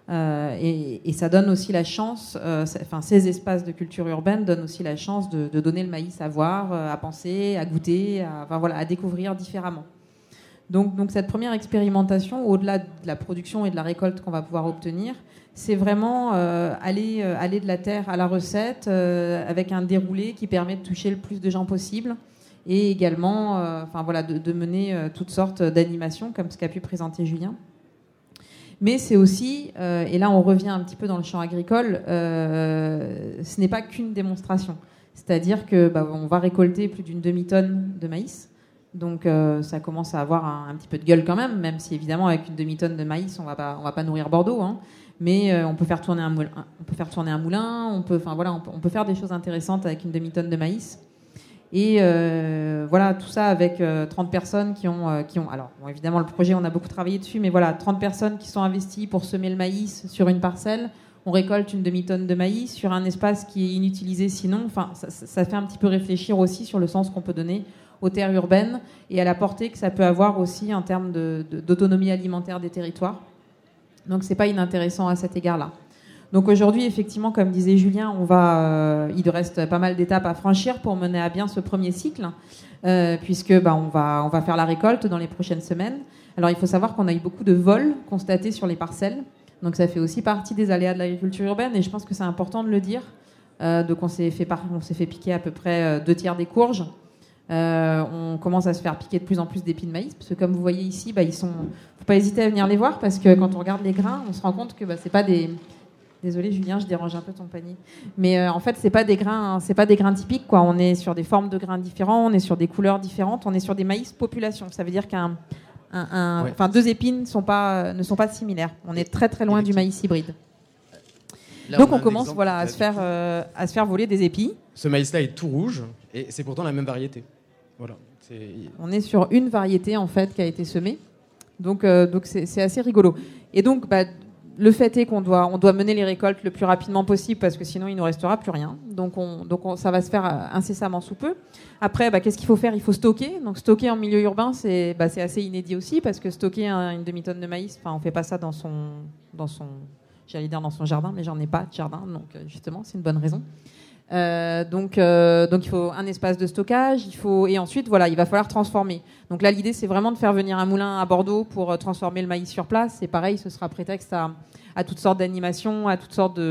et ça donne aussi la chance. Ces espaces de culture urbaine donnent aussi la chance de donner le maïs à voir, à penser, à goûter, à découvrir différemment. Donc cette première expérimentation, au-delà de la production et de la récolte qu'on va pouvoir obtenir, c'est vraiment aller de la terre à la recette, avec un déroulé qui permet de toucher le plus de gens possible, et également de mener toutes sortes d'animations comme ce qu'a pu présenter Julien. Mais c'est aussi, et là on revient un petit peu dans le champ agricole, ce n'est pas qu'une démonstration. C'est-à-dire qu'on va récolter plus d'une demi-tonne de maïs. Donc ça commence à avoir un petit peu de gueule quand même si évidemment avec une demi-tonne de maïs on va pas nourrir Bordeaux, hein. Mais on peut faire tourner un moulin, on peut faire des choses intéressantes avec une demi-tonne de maïs. Et tout ça avec 30 personnes qui ont alors bon, évidemment le projet on a beaucoup travaillé dessus, mais voilà, 30 personnes qui sont investies pour semer le maïs sur une parcelle. On récolte une demi-tonne de maïs sur un espace qui est inutilisé sinon. Enfin, ça fait un petit peu réfléchir aussi sur le sens qu'on peut donner aux terres urbaines et à la portée que ça peut avoir aussi en termes d'autonomie alimentaire des territoires. Donc c'est pas inintéressant à cet égard-là. Donc aujourd'hui, effectivement, comme disait Julien, il reste pas mal d'étapes à franchir pour mener à bien ce premier cycle, puisque on va faire la récolte dans les prochaines semaines. Alors il faut savoir qu'on a eu beaucoup de vols constatés sur les parcelles, donc ça fait aussi partie des aléas de l'agriculture urbaine, et je pense que c'est important de le dire. Donc on s'est fait piquer à peu près 2 tiers des courges. On commence à se faire piquer de plus en plus d'épis de maïs, parce que comme vous voyez ici, faut pas hésiter à venir les voir, parce que quand on regarde les grains, on se rend compte que c'est pas des... Désolée Julien, je dérange un peu ton panier. Mais en fait, c'est pas des grains typiques, quoi. On est sur des formes de grains différents, on est sur des couleurs différentes, on est sur des maïs population. Ça veut dire deux épines ne sont pas similaires. On est très très loin du maïs hybride. Là, donc on commence à se faire voler des épis. Ce maïs-là est tout rouge et c'est pourtant la même variété. Voilà. On est sur une variété en fait qui a été semée. Donc c'est assez rigolo. Et donc le fait est qu'on doit mener les récoltes le plus rapidement possible, parce que sinon il ne nous restera plus rien. Donc ça va se faire incessamment sous peu. Après, qu'est-ce qu'il faut faire ? Il faut stocker. Donc stocker en milieu urbain, c'est assez inédit aussi, parce que stocker une demi-tonne de maïs, on fait pas ça dans son jardin, mais j'en ai pas de jardin, donc justement c'est une bonne raison. Donc il faut un espace de stockage, et ensuite il va falloir transformer. Donc là l'idée c'est vraiment de faire venir un moulin à Bordeaux pour transformer le maïs sur place, et pareil ce sera prétexte à toutes sortes d'animations, à toutes sortes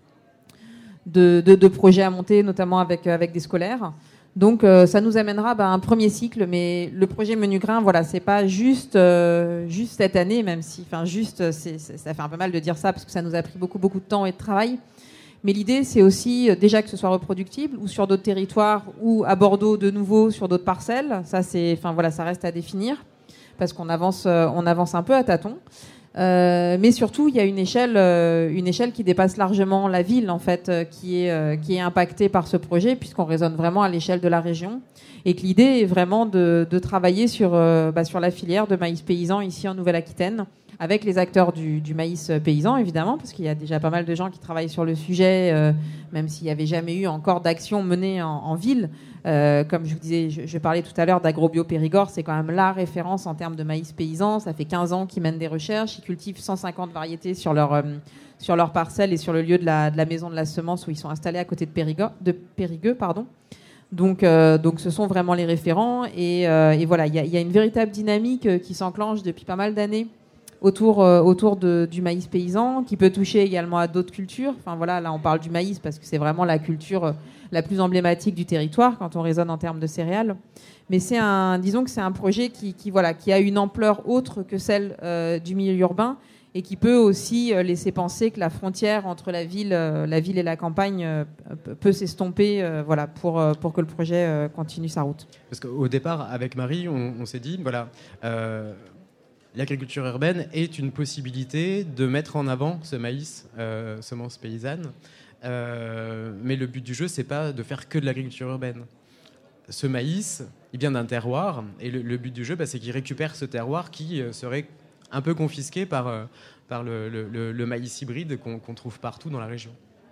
de projets à monter, notamment avec des scolaires. Donc ça nous amènera un premier cycle, mais le projet Menu Grain, c'est pas juste cette année, même si ça fait un peu mal de dire ça parce que ça nous a pris beaucoup de temps et de travail. Mais l'idée, c'est aussi déjà que ce soit reproductible, ou sur d'autres territoires, ou à Bordeaux de nouveau sur d'autres parcelles. Ça, ça reste à définir, parce qu'on avance un peu à tâtons. Mais surtout, il y a une échelle qui dépasse largement la ville, en fait, qui est impactée par ce projet, puisqu'on raisonne vraiment à l'échelle de la région, et que l'idée est vraiment de travailler sur la filière de maïs paysan ici en Nouvelle-Aquitaine, avec les acteurs du maïs paysan, évidemment, parce qu'il y a déjà pas mal de gens qui travaillent sur le sujet, même s'il n'y avait jamais eu encore d'action menée en ville. Comme je vous disais, je parlais tout à l'heure d'Agrobio Périgord, c'est quand même la référence en termes de maïs paysan. Ça fait 15 ans qu'ils mènent des recherches, ils cultivent 150 variétés sur leur parcelle et sur le lieu de la maison de la semence où ils sont installés à côté de Périgueux. Donc ce sont vraiment les référents. Et voilà, il y a une véritable dynamique qui s'enclenche depuis pas mal d'années autour du maïs paysan, qui peut toucher également à d'autres cultures. Enfin voilà, là on parle du maïs parce que c'est vraiment la culture la plus emblématique du territoire quand on raisonne en termes de céréales. Mais disons que c'est un projet qui a une ampleur autre que celle du milieu urbain, et qui peut aussi laisser penser que la frontière entre la ville et la campagne peut s'estomper, pour que le projet continue sa route. Parce qu'au départ, avec Marie, on s'est dit, l'agriculture urbaine est une possibilité de mettre en avant ce maïs, semence paysanne. Mais le but du jeu, c'est pas de faire que de l'agriculture urbaine. Ce maïs, il vient d'un terroir, et le but du jeu, c'est qu'il récupère ce terroir qui serait un peu confisqué par le maïs hybride qu'on trouve partout dans la région.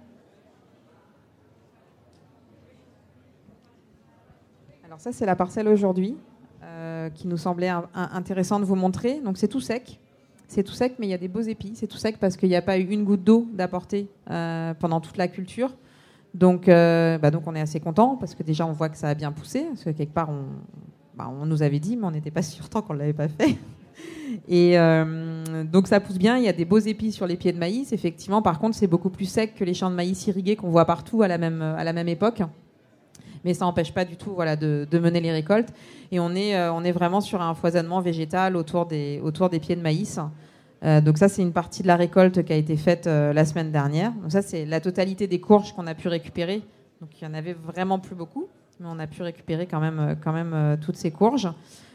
Alors ça, c'est la parcelle aujourd'hui qui nous semblait intéressant de vous montrer. Donc c'est tout sec. C'est tout sec, mais il y a des beaux épis. C'est tout sec parce qu'il n'y a pas eu une goutte d'eau d'apporter pendant toute la culture. Donc on est assez content parce que déjà on voit que ça a bien poussé. Parce que quelque part on nous avait dit, mais on n'était pas sûr tant qu'on ne l'avait pas fait. Et donc ça pousse bien. Il y a des beaux épis sur les pieds de maïs. Effectivement, par contre, c'est beaucoup plus sec que les champs de maïs irrigués qu'on voit partout à la même époque. Mais ça n'empêche pas du tout de mener les récoltes. Et on est vraiment sur un foisonnement végétal autour des pieds de maïs. Donc ça, c'est une partie de la récolte qui a été faite la semaine dernière. Donc ça, c'est la totalité des courges qu'on a pu récupérer. Donc il y en avait vraiment plus beaucoup, mais on a pu récupérer quand même toutes ces courges.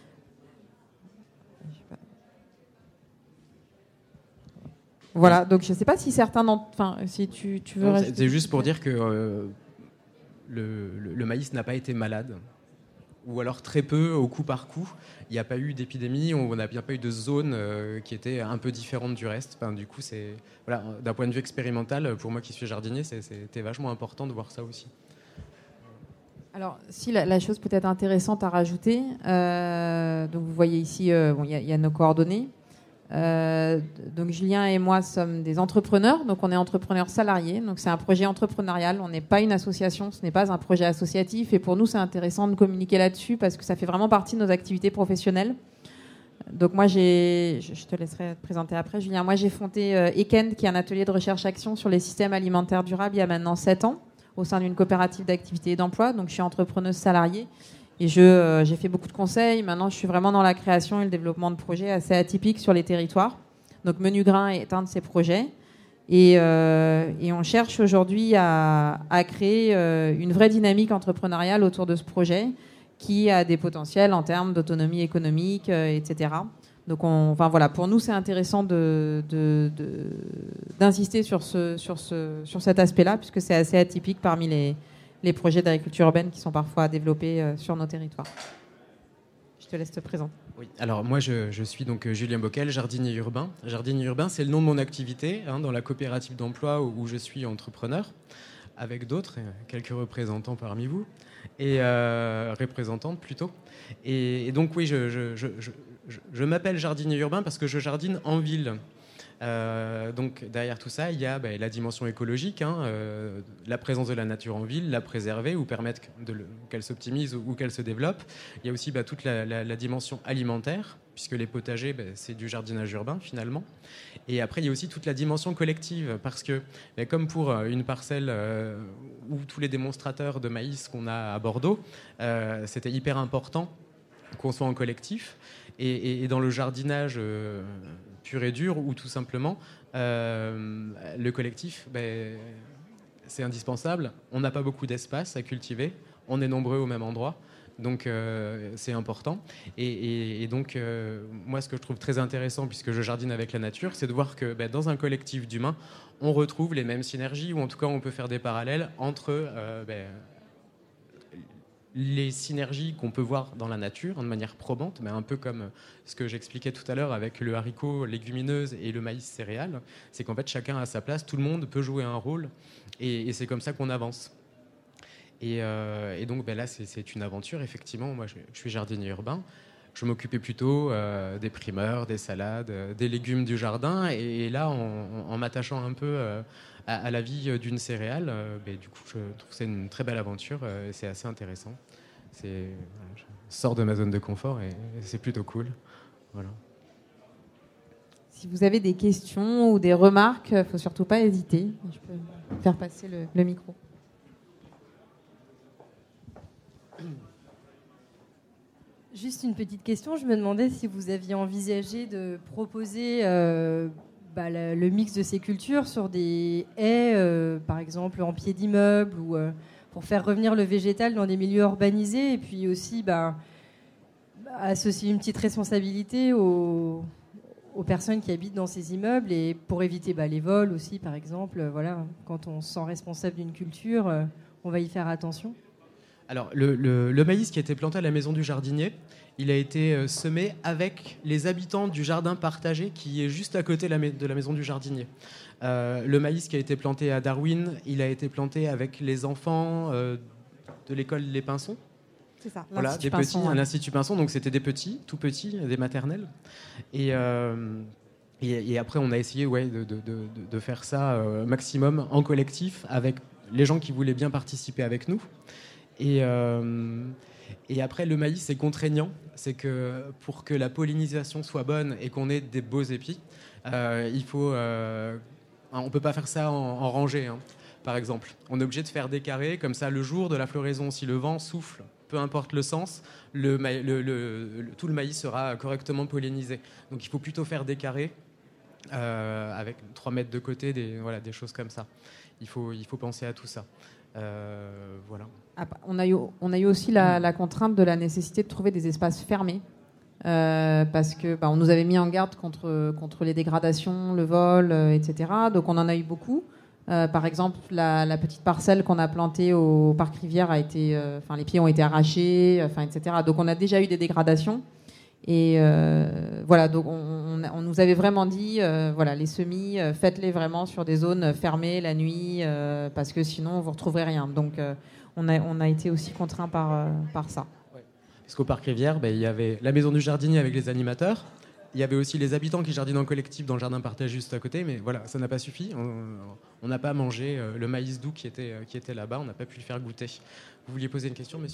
Voilà, donc je ne sais pas si certains... si tu veux... C'est juste pour dire que le maïs n'a pas été malade, ou alors très peu au coup par coup. Il n'y a pas eu d'épidémie, on n'a bien pas eu de zone qui était un peu différente du reste. Du coup, d'un point de vue expérimental, pour moi qui suis jardinier, c'était vachement important de voir ça aussi. Alors, si la chose peut-être intéressante à rajouter, donc vous voyez ici, il y a nos coordonnées. Donc Julien et moi sommes des entrepreneurs, donc on est entrepreneurs salariés, donc c'est un projet entrepreneurial, on n'est pas une association, ce n'est pas un projet associatif, et pour nous c'est intéressant de communiquer là-dessus parce que ça fait vraiment partie de nos activités professionnelles. Donc moi je te laisserai te présenter après, Julien. Moi j'ai fondé Ekend, qui est un atelier de recherche-action sur les systèmes alimentaires durables il y a maintenant 7 ans au sein d'une coopérative d'activité et d'emploi. Donc je suis entrepreneuse salariée. Et j'ai fait beaucoup de conseils. Maintenant, je suis vraiment dans la création et le développement de projets assez atypiques sur les territoires. Donc, Menu Grain est un de ces projets. Et on cherche aujourd'hui à créer une vraie dynamique entrepreneuriale autour de ce projet qui a des potentiels en termes d'autonomie économique, etc. Donc, pour nous, c'est intéressant d'insister sur cet aspect-là, puisque c'est assez atypique parmi les projets d'agriculture urbaine qui sont parfois développés sur nos territoires. Je te laisse te présenter. Oui, alors moi je suis donc Julien Bockel, jardinier urbain. Jardinier urbain, c'est le nom de mon activité dans la coopérative d'emploi où je suis entrepreneur, avec d'autres, quelques représentants parmi vous, et représentantes plutôt. Et donc oui, je m'appelle jardinier urbain parce que je jardine en ville. Donc derrière tout ça, il y a la dimension écologique, la présence de la nature en ville, la préserver ou permettre qu'elle s'optimise ou qu'elle se développe. Il y a aussi toute la dimension alimentaire, puisque les potagers, c'est du jardinage urbain finalement. Et après, il y a aussi toute la dimension collective, parce que comme pour une parcelle où tous les démonstrateurs de maïs qu'on a à Bordeaux, c'était hyper important qu'on soit en collectif. Et dans le jardinage pur et dur, ou tout simplement, le collectif, c'est indispensable. On n'a pas beaucoup d'espace à cultiver. On est nombreux au même endroit. Donc c'est important. Et donc moi ce que je trouve très intéressant, puisque je jardine avec la nature, c'est de voir que dans un collectif d'humains, on retrouve les mêmes synergies, ou en tout cas on peut faire des parallèles entre les synergies qu'on peut voir dans la nature de manière probante, mais un peu comme ce que j'expliquais tout à l'heure avec le haricot légumineuse et le maïs céréales, c'est qu'en fait chacun a sa place, tout le monde peut jouer un rôle, et c'est comme ça qu'on avance. Et donc là c'est une aventure, effectivement. Moi je suis jardinier urbain, je m'occupais plutôt des primeurs, des salades, des légumes du jardin, et là en m'attachant un peu à la vie d'une céréale, du coup je trouve que c'est une très belle aventure, et c'est assez intéressant. Je sors de ma zone de confort et c'est plutôt cool. Voilà. Si vous avez des questions ou des remarques, il ne faut surtout pas hésiter. Je peux faire passer le micro. Juste une petite question, je me demandais si vous aviez envisagé de proposer le mix de ces cultures sur des haies, par exemple en pied d'immeuble, ou pour faire revenir le végétal dans des milieux urbanisés, et puis aussi associer une petite responsabilité aux personnes qui habitent dans ces immeubles, et pour éviter les vols aussi, par exemple. Voilà, quand on se sent responsable d'une culture, on va y faire attention. Alors, le maïs qui a été planté à la maison du jardinier, il a été semé avec les habitants du jardin partagé qui est juste à côté de la maison du jardinier. Le maïs qui a été planté à Darwin, il a été planté avec les enfants de l'école Les Pinsons. C'est ça, voilà, des petits, un institut Pinson, donc c'était des petits, tout petits, des maternelles. Et après, on a essayé de faire ça maximum en collectif avec les gens qui voulaient bien participer avec nous. Et après, le maïs est contraignant. C'est que pour que la pollinisation soit bonne et qu'on ait des beaux épis, il faut... on ne peut pas faire ça en rangée, par exemple. On est obligé de faire des carrés, comme ça, le jour de la floraison, si le vent souffle, peu importe le sens, tout le maïs sera correctement pollinisé. Donc il faut plutôt faire des carrés, avec 3 mètres de côté, des choses comme ça. Il faut penser à tout ça. Voilà. On a eu aussi la contrainte de la nécessité de trouver des espaces fermés, parce que on nous avait mis en garde contre les dégradations, le vol, etc. Donc on en a eu beaucoup. Par exemple, la petite parcelle qu'on a plantée au parc Rivière a été, les pieds ont été arrachés, etc. Donc on a déjà eu des dégradations. Et voilà, donc on nous avait vraiment dit, les semis, faites-les vraiment sur des zones fermées la nuit, parce que sinon vous ne retrouverez rien. Donc on a été aussi contraints par ça. Ouais. Parce qu'au parc Rivière, il y avait la maison du jardinier avec les animateurs. Il y avait aussi les habitants qui jardinent en collectif dans le jardin partagé juste à côté, mais voilà, ça n'a pas suffi. On n'a pas mangé le maïs doux qui était là-bas, on n'a pas pu le faire goûter. Vous vouliez poser une question, monsieur ?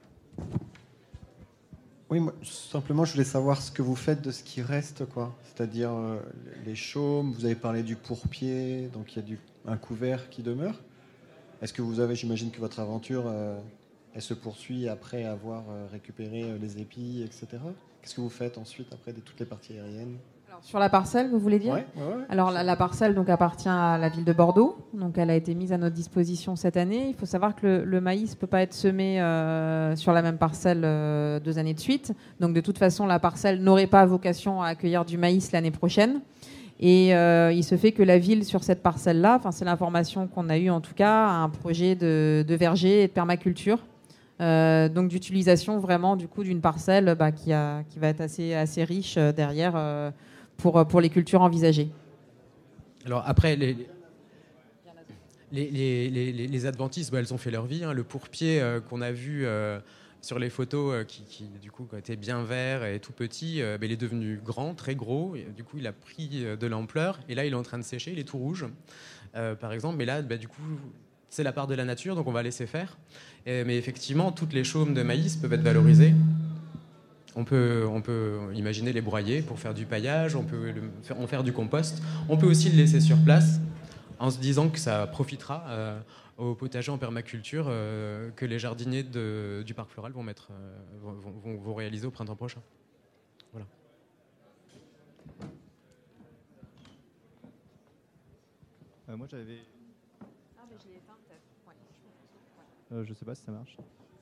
Oui, moi, simplement, je voulais savoir ce que vous faites de ce qui reste, quoi. C'est-à-dire les chaumes, vous avez parlé du pourpier, donc il y a un couvert qui demeure. Est-ce que vous avez, j'imagine que votre aventure, elle se poursuit après avoir récupéré les épis, etc. Qu'est-ce que vous faites ensuite, après toutes les parties aériennes ? Alors, sur la parcelle, vous voulez dire ? Ouais. Alors la parcelle donc, appartient à la ville de Bordeaux, donc elle a été mise à notre disposition cette année. Il faut savoir que le maïs ne peut pas être semé sur la même parcelle 2 années de suite. Donc de toute façon, la parcelle n'aurait pas vocation à accueillir du maïs l'année prochaine. Et il se fait que la ville, sur cette parcelle-là, c'est l'information qu'on a eue en tout cas, a un projet de verger et de permaculture. Donc d'utilisation vraiment du coup d'une parcelle qui va être assez riche derrière pour les cultures envisagées. Alors après les adventices, elles ont fait leur vie. Le pourpier qu'on a vu sur les photos qui du coup était bien vert et tout petit, il est devenu grand, très gros. Et, du coup il a pris de l'ampleur et là il est en train de sécher, il est tout rouge par exemple. Mais là du coup c'est la part de la nature, donc on va laisser faire. Mais effectivement, toutes les chaumes de maïs peuvent être valorisées. On peut imaginer les broyer pour faire du paillage, on peut en faire du compost. On peut aussi le laisser sur place en se disant que ça profitera au potager en permaculture que les jardiniers du parc floral vont réaliser au printemps prochain. Voilà. Moi, j'avais... Je sais pas si ça marche.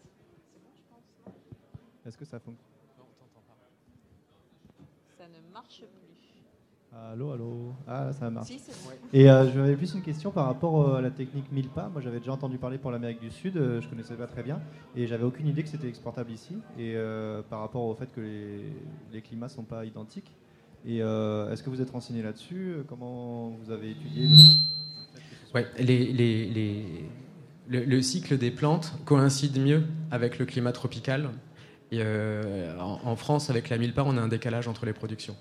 Est-ce que ça fonctionne? Non, on t'entend pas. Ça ne marche plus. Allô, allô. Ah, ça marche. Si, c'est bon. Et j'avais plus une question par rapport à la technique mille pas. Moi, j'avais déjà entendu parler pour l'Amérique du Sud. Je connaissais pas très bien et j'avais aucune idée que c'était exportable ici. Et par rapport au fait que les climats sont pas identiques. Et est-ce que vous êtes renseigné là-dessus? Comment vous avez étudié Ouais, le cycle des plantes coïncide mieux avec le climat tropical. Et en France, avec la mille-pas, on a un décalage entre les productions.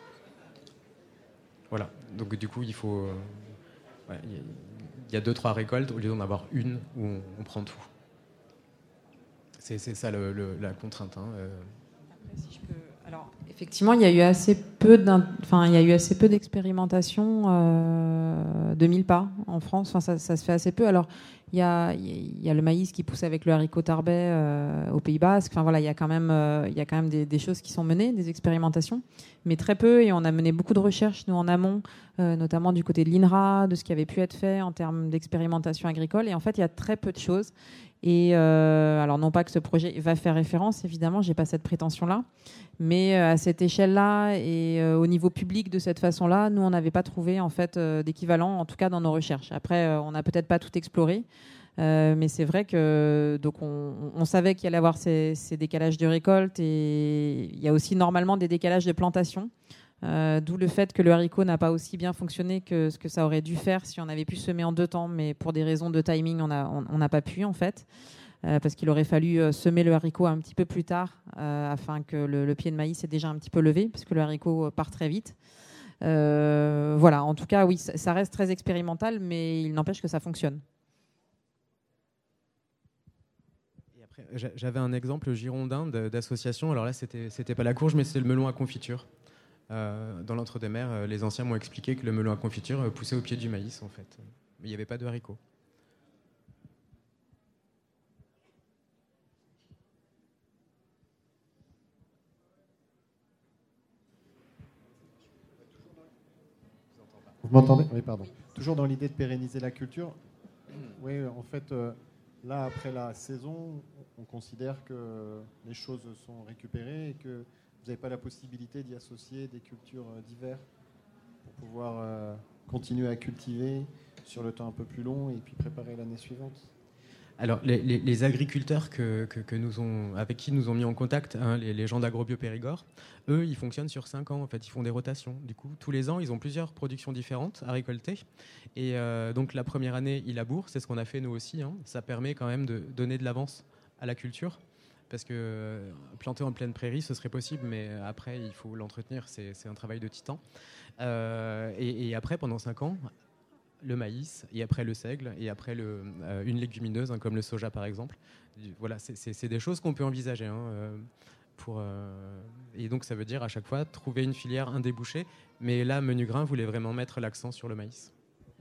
Voilà. Donc du coup, il faut, il y a 2-3 récoltes au lieu d'en avoir une où on prend tout. C'est ça la contrainte. Hein. Si je peux... Alors, effectivement, il y a eu assez peu d'expérimentation de mille-pas en France. Enfin, ça se fait assez peu. Alors, il y a le maïs qui pousse avec le haricot tarbais au Pays Basque. Enfin voilà, il y a quand même des choses qui sont menées, des expérimentations, mais très peu. Et on a mené beaucoup de recherches nous en amont, notamment du côté de l'INRA, de ce qui avait pu être fait en termes d'expérimentation agricole. Et en fait, il y a très peu de choses. Et alors non pas que ce projet va faire référence, évidemment, j'ai pas cette prétention-là, mais à cette échelle-là et au niveau public de cette façon-là, nous on n'avait pas trouvé en fait d'équivalent, en tout cas dans nos recherches. Après, on n'a peut-être pas tout exploré, mais c'est vrai que donc on savait qu'il allait y avoir ces décalages de récolte et il y a aussi normalement des décalages de plantation. D'où le fait que le haricot n'a pas aussi bien fonctionné que ce que ça aurait dû faire si on avait pu semer en 2 temps, mais pour des raisons de timing, on n'a pas pu en fait, parce qu'il aurait fallu semer le haricot un petit peu plus tard afin que le pied de maïs ait déjà un petit peu levé, parce que le haricot part très vite. Voilà, en tout cas, oui, ça reste très expérimental, mais il n'empêche que ça fonctionne. Et après, j'avais un exemple girondin d'association. Alors là, c'était pas la courge, mais c'était le melon à confiture. Dans l'entre-deux-mers, les anciens m'ont expliqué que le melon à confiture poussait au pied du maïs, en fait. Mais il n'y avait pas de haricots. Vous m'entendez? Oui, pardon. Toujours dans l'idée de pérenniser la culture. Oui, en fait, là, après la saison, on considère que les choses sont récupérées et que vous n'avez pas la possibilité d'y associer des cultures d'hiver pour pouvoir continuer à cultiver sur le temps un peu plus long et puis préparer l'année suivante. Alors, les agriculteurs avec qui nous ont mis en contact, hein, les gens d'Agrobio Périgord, eux, ils fonctionnent sur 5 ans. En fait, ils font des rotations. Du coup, tous les ans, ils ont plusieurs productions différentes à récolter. Et donc, la première année, ils labourent. C'est ce qu'on a fait nous aussi. Hein. Ça permet quand même de donner de l'avance à la culture. Parce que planter en pleine prairie, ce serait possible, mais après, il faut l'entretenir, c'est un travail de titan. Et après, pendant 5 ans, le maïs, et après le seigle, et après une légumineuse, hein, comme le soja par exemple. Voilà, c'est des choses qu'on peut envisager. Hein, et donc, ça veut dire à chaque fois trouver une filière, un débouché. Mais là, Menu Grain voulait vraiment mettre l'accent sur le maïs.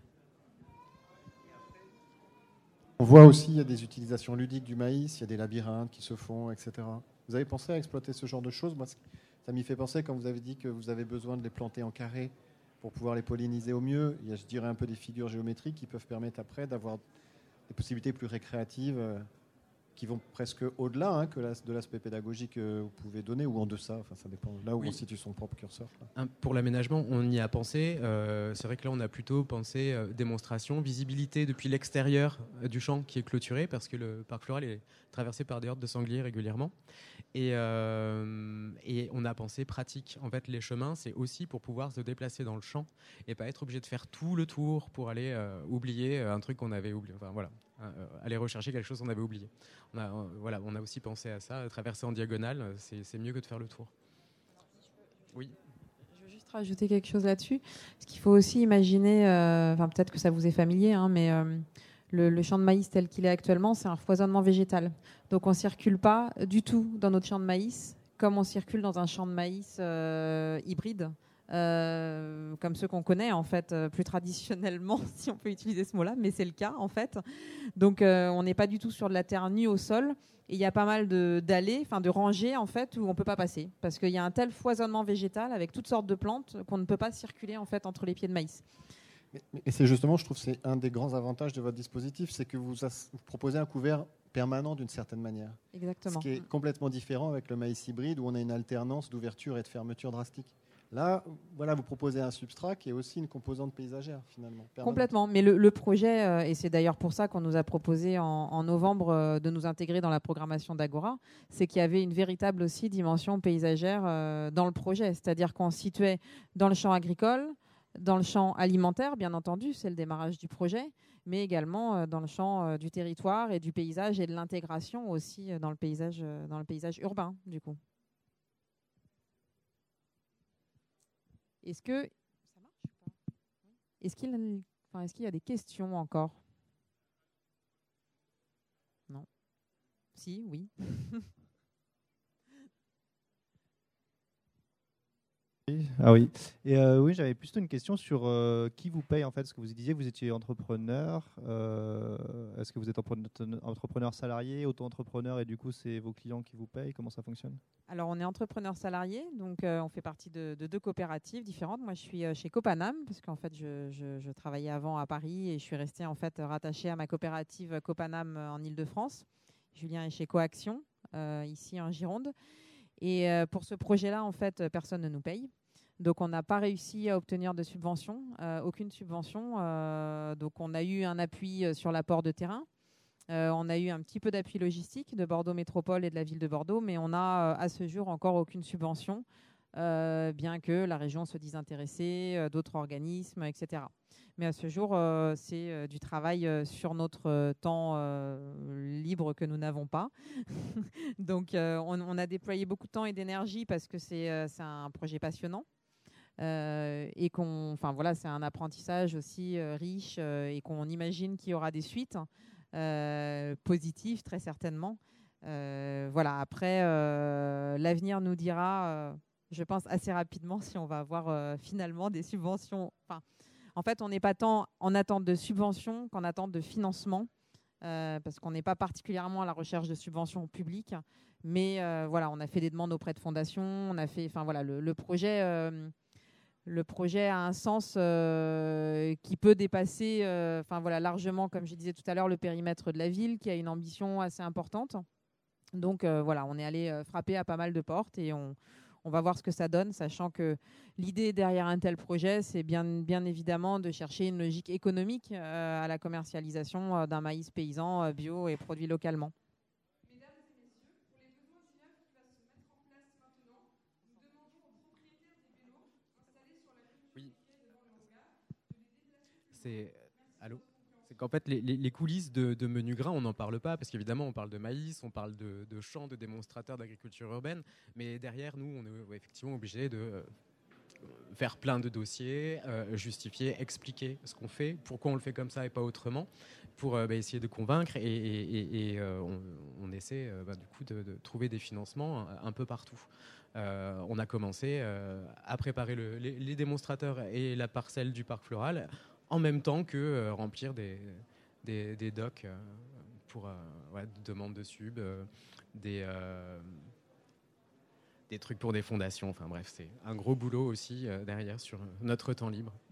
On voit aussi, il y a des utilisations ludiques du maïs, il y a des labyrinthes qui se font, etc. Vous avez pensé à exploiter ce genre de choses? Moi, ça m'y fait penser quand vous avez dit que vous avez besoin de les planter en carré pour pouvoir les polliniser au mieux. Il y a, je dirais, un peu des figures géométriques qui peuvent permettre après d'avoir des possibilités plus récréatives qui vont presque au-delà hein, de l'aspect pédagogique que vous pouvez donner ou en deçà. Enfin, ça dépend là où on situe son propre curseur. Là. Pour l'aménagement, on y a pensé. C'est vrai que là, on a plutôt pensé démonstration, visibilité depuis l'extérieur du champ qui est clôturé parce que le parc floral est traversé par des hordes de sangliers régulièrement. Et on a pensé pratique. En fait, les chemins, c'est aussi pour pouvoir se déplacer dans le champ et pas être obligé de faire tout le tour pour aller oublier un truc qu'on avait oublié. Enfin, voilà. Aller rechercher quelque chose qu'on avait oublié. On a aussi pensé à ça, traverser en diagonale, c'est mieux que de faire le tour. Oui. Je veux juste rajouter quelque chose là-dessus. Ce qu'il faut aussi imaginer, peut-être que ça vous est familier, hein, mais le champ de maïs tel qu'il est actuellement, c'est un foisonnement végétal. Donc on ne circule pas du tout dans notre champ de maïs comme on circule dans un champ de maïs hybride. Comme ceux qu'on connaît en fait plus traditionnellement, si on peut utiliser ce mot-là, mais c'est le cas en fait. Donc on n'est pas du tout sur de la terre nue au sol et il y a pas mal d'allées, de rangées en fait où on peut pas passer parce qu'il y a un tel foisonnement végétal avec toutes sortes de plantes qu'on ne peut pas circuler en fait entre les pieds de maïs. Et c'est justement, je trouve, c'est un des grands avantages de votre dispositif, c'est que vous proposez un couvert permanent d'une certaine manière. Exactement. Ce qui est complètement différent avec le maïs hybride où on a une alternance d'ouverture et de fermeture drastique. Là, voilà, vous proposez un substrat qui est aussi une composante paysagère, finalement. Permanente. Complètement. Mais le projet, et c'est d'ailleurs pour ça qu'on nous a proposé en novembre de nous intégrer dans la programmation d'Agora, c'est qu'il y avait une véritable aussi dimension paysagère dans le projet. C'est-à-dire qu'on se situait dans le champ agricole, dans le champ alimentaire, bien entendu, c'est le démarrage du projet, mais également dans le champ du territoire et du paysage et de l'intégration aussi dans le paysage urbain, du coup. Est-ce que ça marche ou pas ? Est-ce qu'il y a des questions encore ? Non. Si, oui. Ah oui. Et oui, j'avais plus une question sur qui vous paye en fait. Ce que vous disiez, vous étiez entrepreneur. Est-ce que vous êtes entrepreneur salarié, auto-entrepreneur et du coup c'est vos clients qui vous payent? Comment ça fonctionne? Alors on est entrepreneur salarié, donc on fait partie de 2 coopératives différentes. Moi je suis chez Copanam parce qu'en fait je travaillais avant à Paris et je suis restée en fait rattachée à ma coopérative Copanam en Île-de-France. Julien est chez Coaction ici en Gironde. Et pour ce projet-là, en fait, personne ne nous paye. Donc, on n'a pas réussi à obtenir de subvention, aucune subvention. Donc, on a eu un appui sur l'apport de terrain. On a eu un petit peu d'appui logistique de Bordeaux Métropole et de la ville de Bordeaux, mais on n'a à ce jour encore aucune subvention, bien que la région se dise intéressée, d'autres organismes, etc. Mais à ce jour, c'est du travail sur notre temps libre que nous n'avons pas. Donc, on a déployé beaucoup de temps et d'énergie parce que c'est un projet passionnant. Et c'est un apprentissage aussi riche et qu'on imagine qu'il y aura des suites positives, très certainement. Après, l'avenir nous dira, je pense, assez rapidement si on va avoir finalement des subventions. En fait, on n'est pas tant en attente de subventions qu'en attente de financement, parce qu'on n'est pas particulièrement à la recherche de subventions publiques. Mais on a fait des demandes auprès de fondations. On a fait, le projet a un sens qui peut dépasser, largement, comme je disais tout à l'heure, le périmètre de la ville, qui a une ambition assez importante. Donc on est allé frapper à pas mal de portes et on va voir ce que ça donne, sachant que l'idée derrière un tel projet, c'est bien évidemment de chercher une logique économique à la commercialisation d'un maïs paysan bio et produit localement. Mesdames et messieurs, pour les besoins d'immeubles qui va se mettre en place maintenant, nous demandons aux propriétaires des vélos installés sur la rue Oui. devant le hangar de les déplacer. Allô ? C'est qu'en fait, les coulisses de Menu Grain, on n'en parle pas, parce qu'évidemment, on parle de maïs, on parle de champs, de démonstrateurs d'agriculture urbaine, mais derrière, nous, on est effectivement obligé de faire plein de dossiers, justifier, expliquer ce qu'on fait, pourquoi on le fait comme ça et pas autrement, pour essayer de convaincre, et on essaie du coup de trouver des financements un peu partout. On a commencé à préparer les démonstrateurs et la parcelle du parc floral, en même temps que remplir des docs pour demande de sub, des trucs pour des fondations. Enfin bref, c'est un gros boulot aussi derrière sur notre temps libre.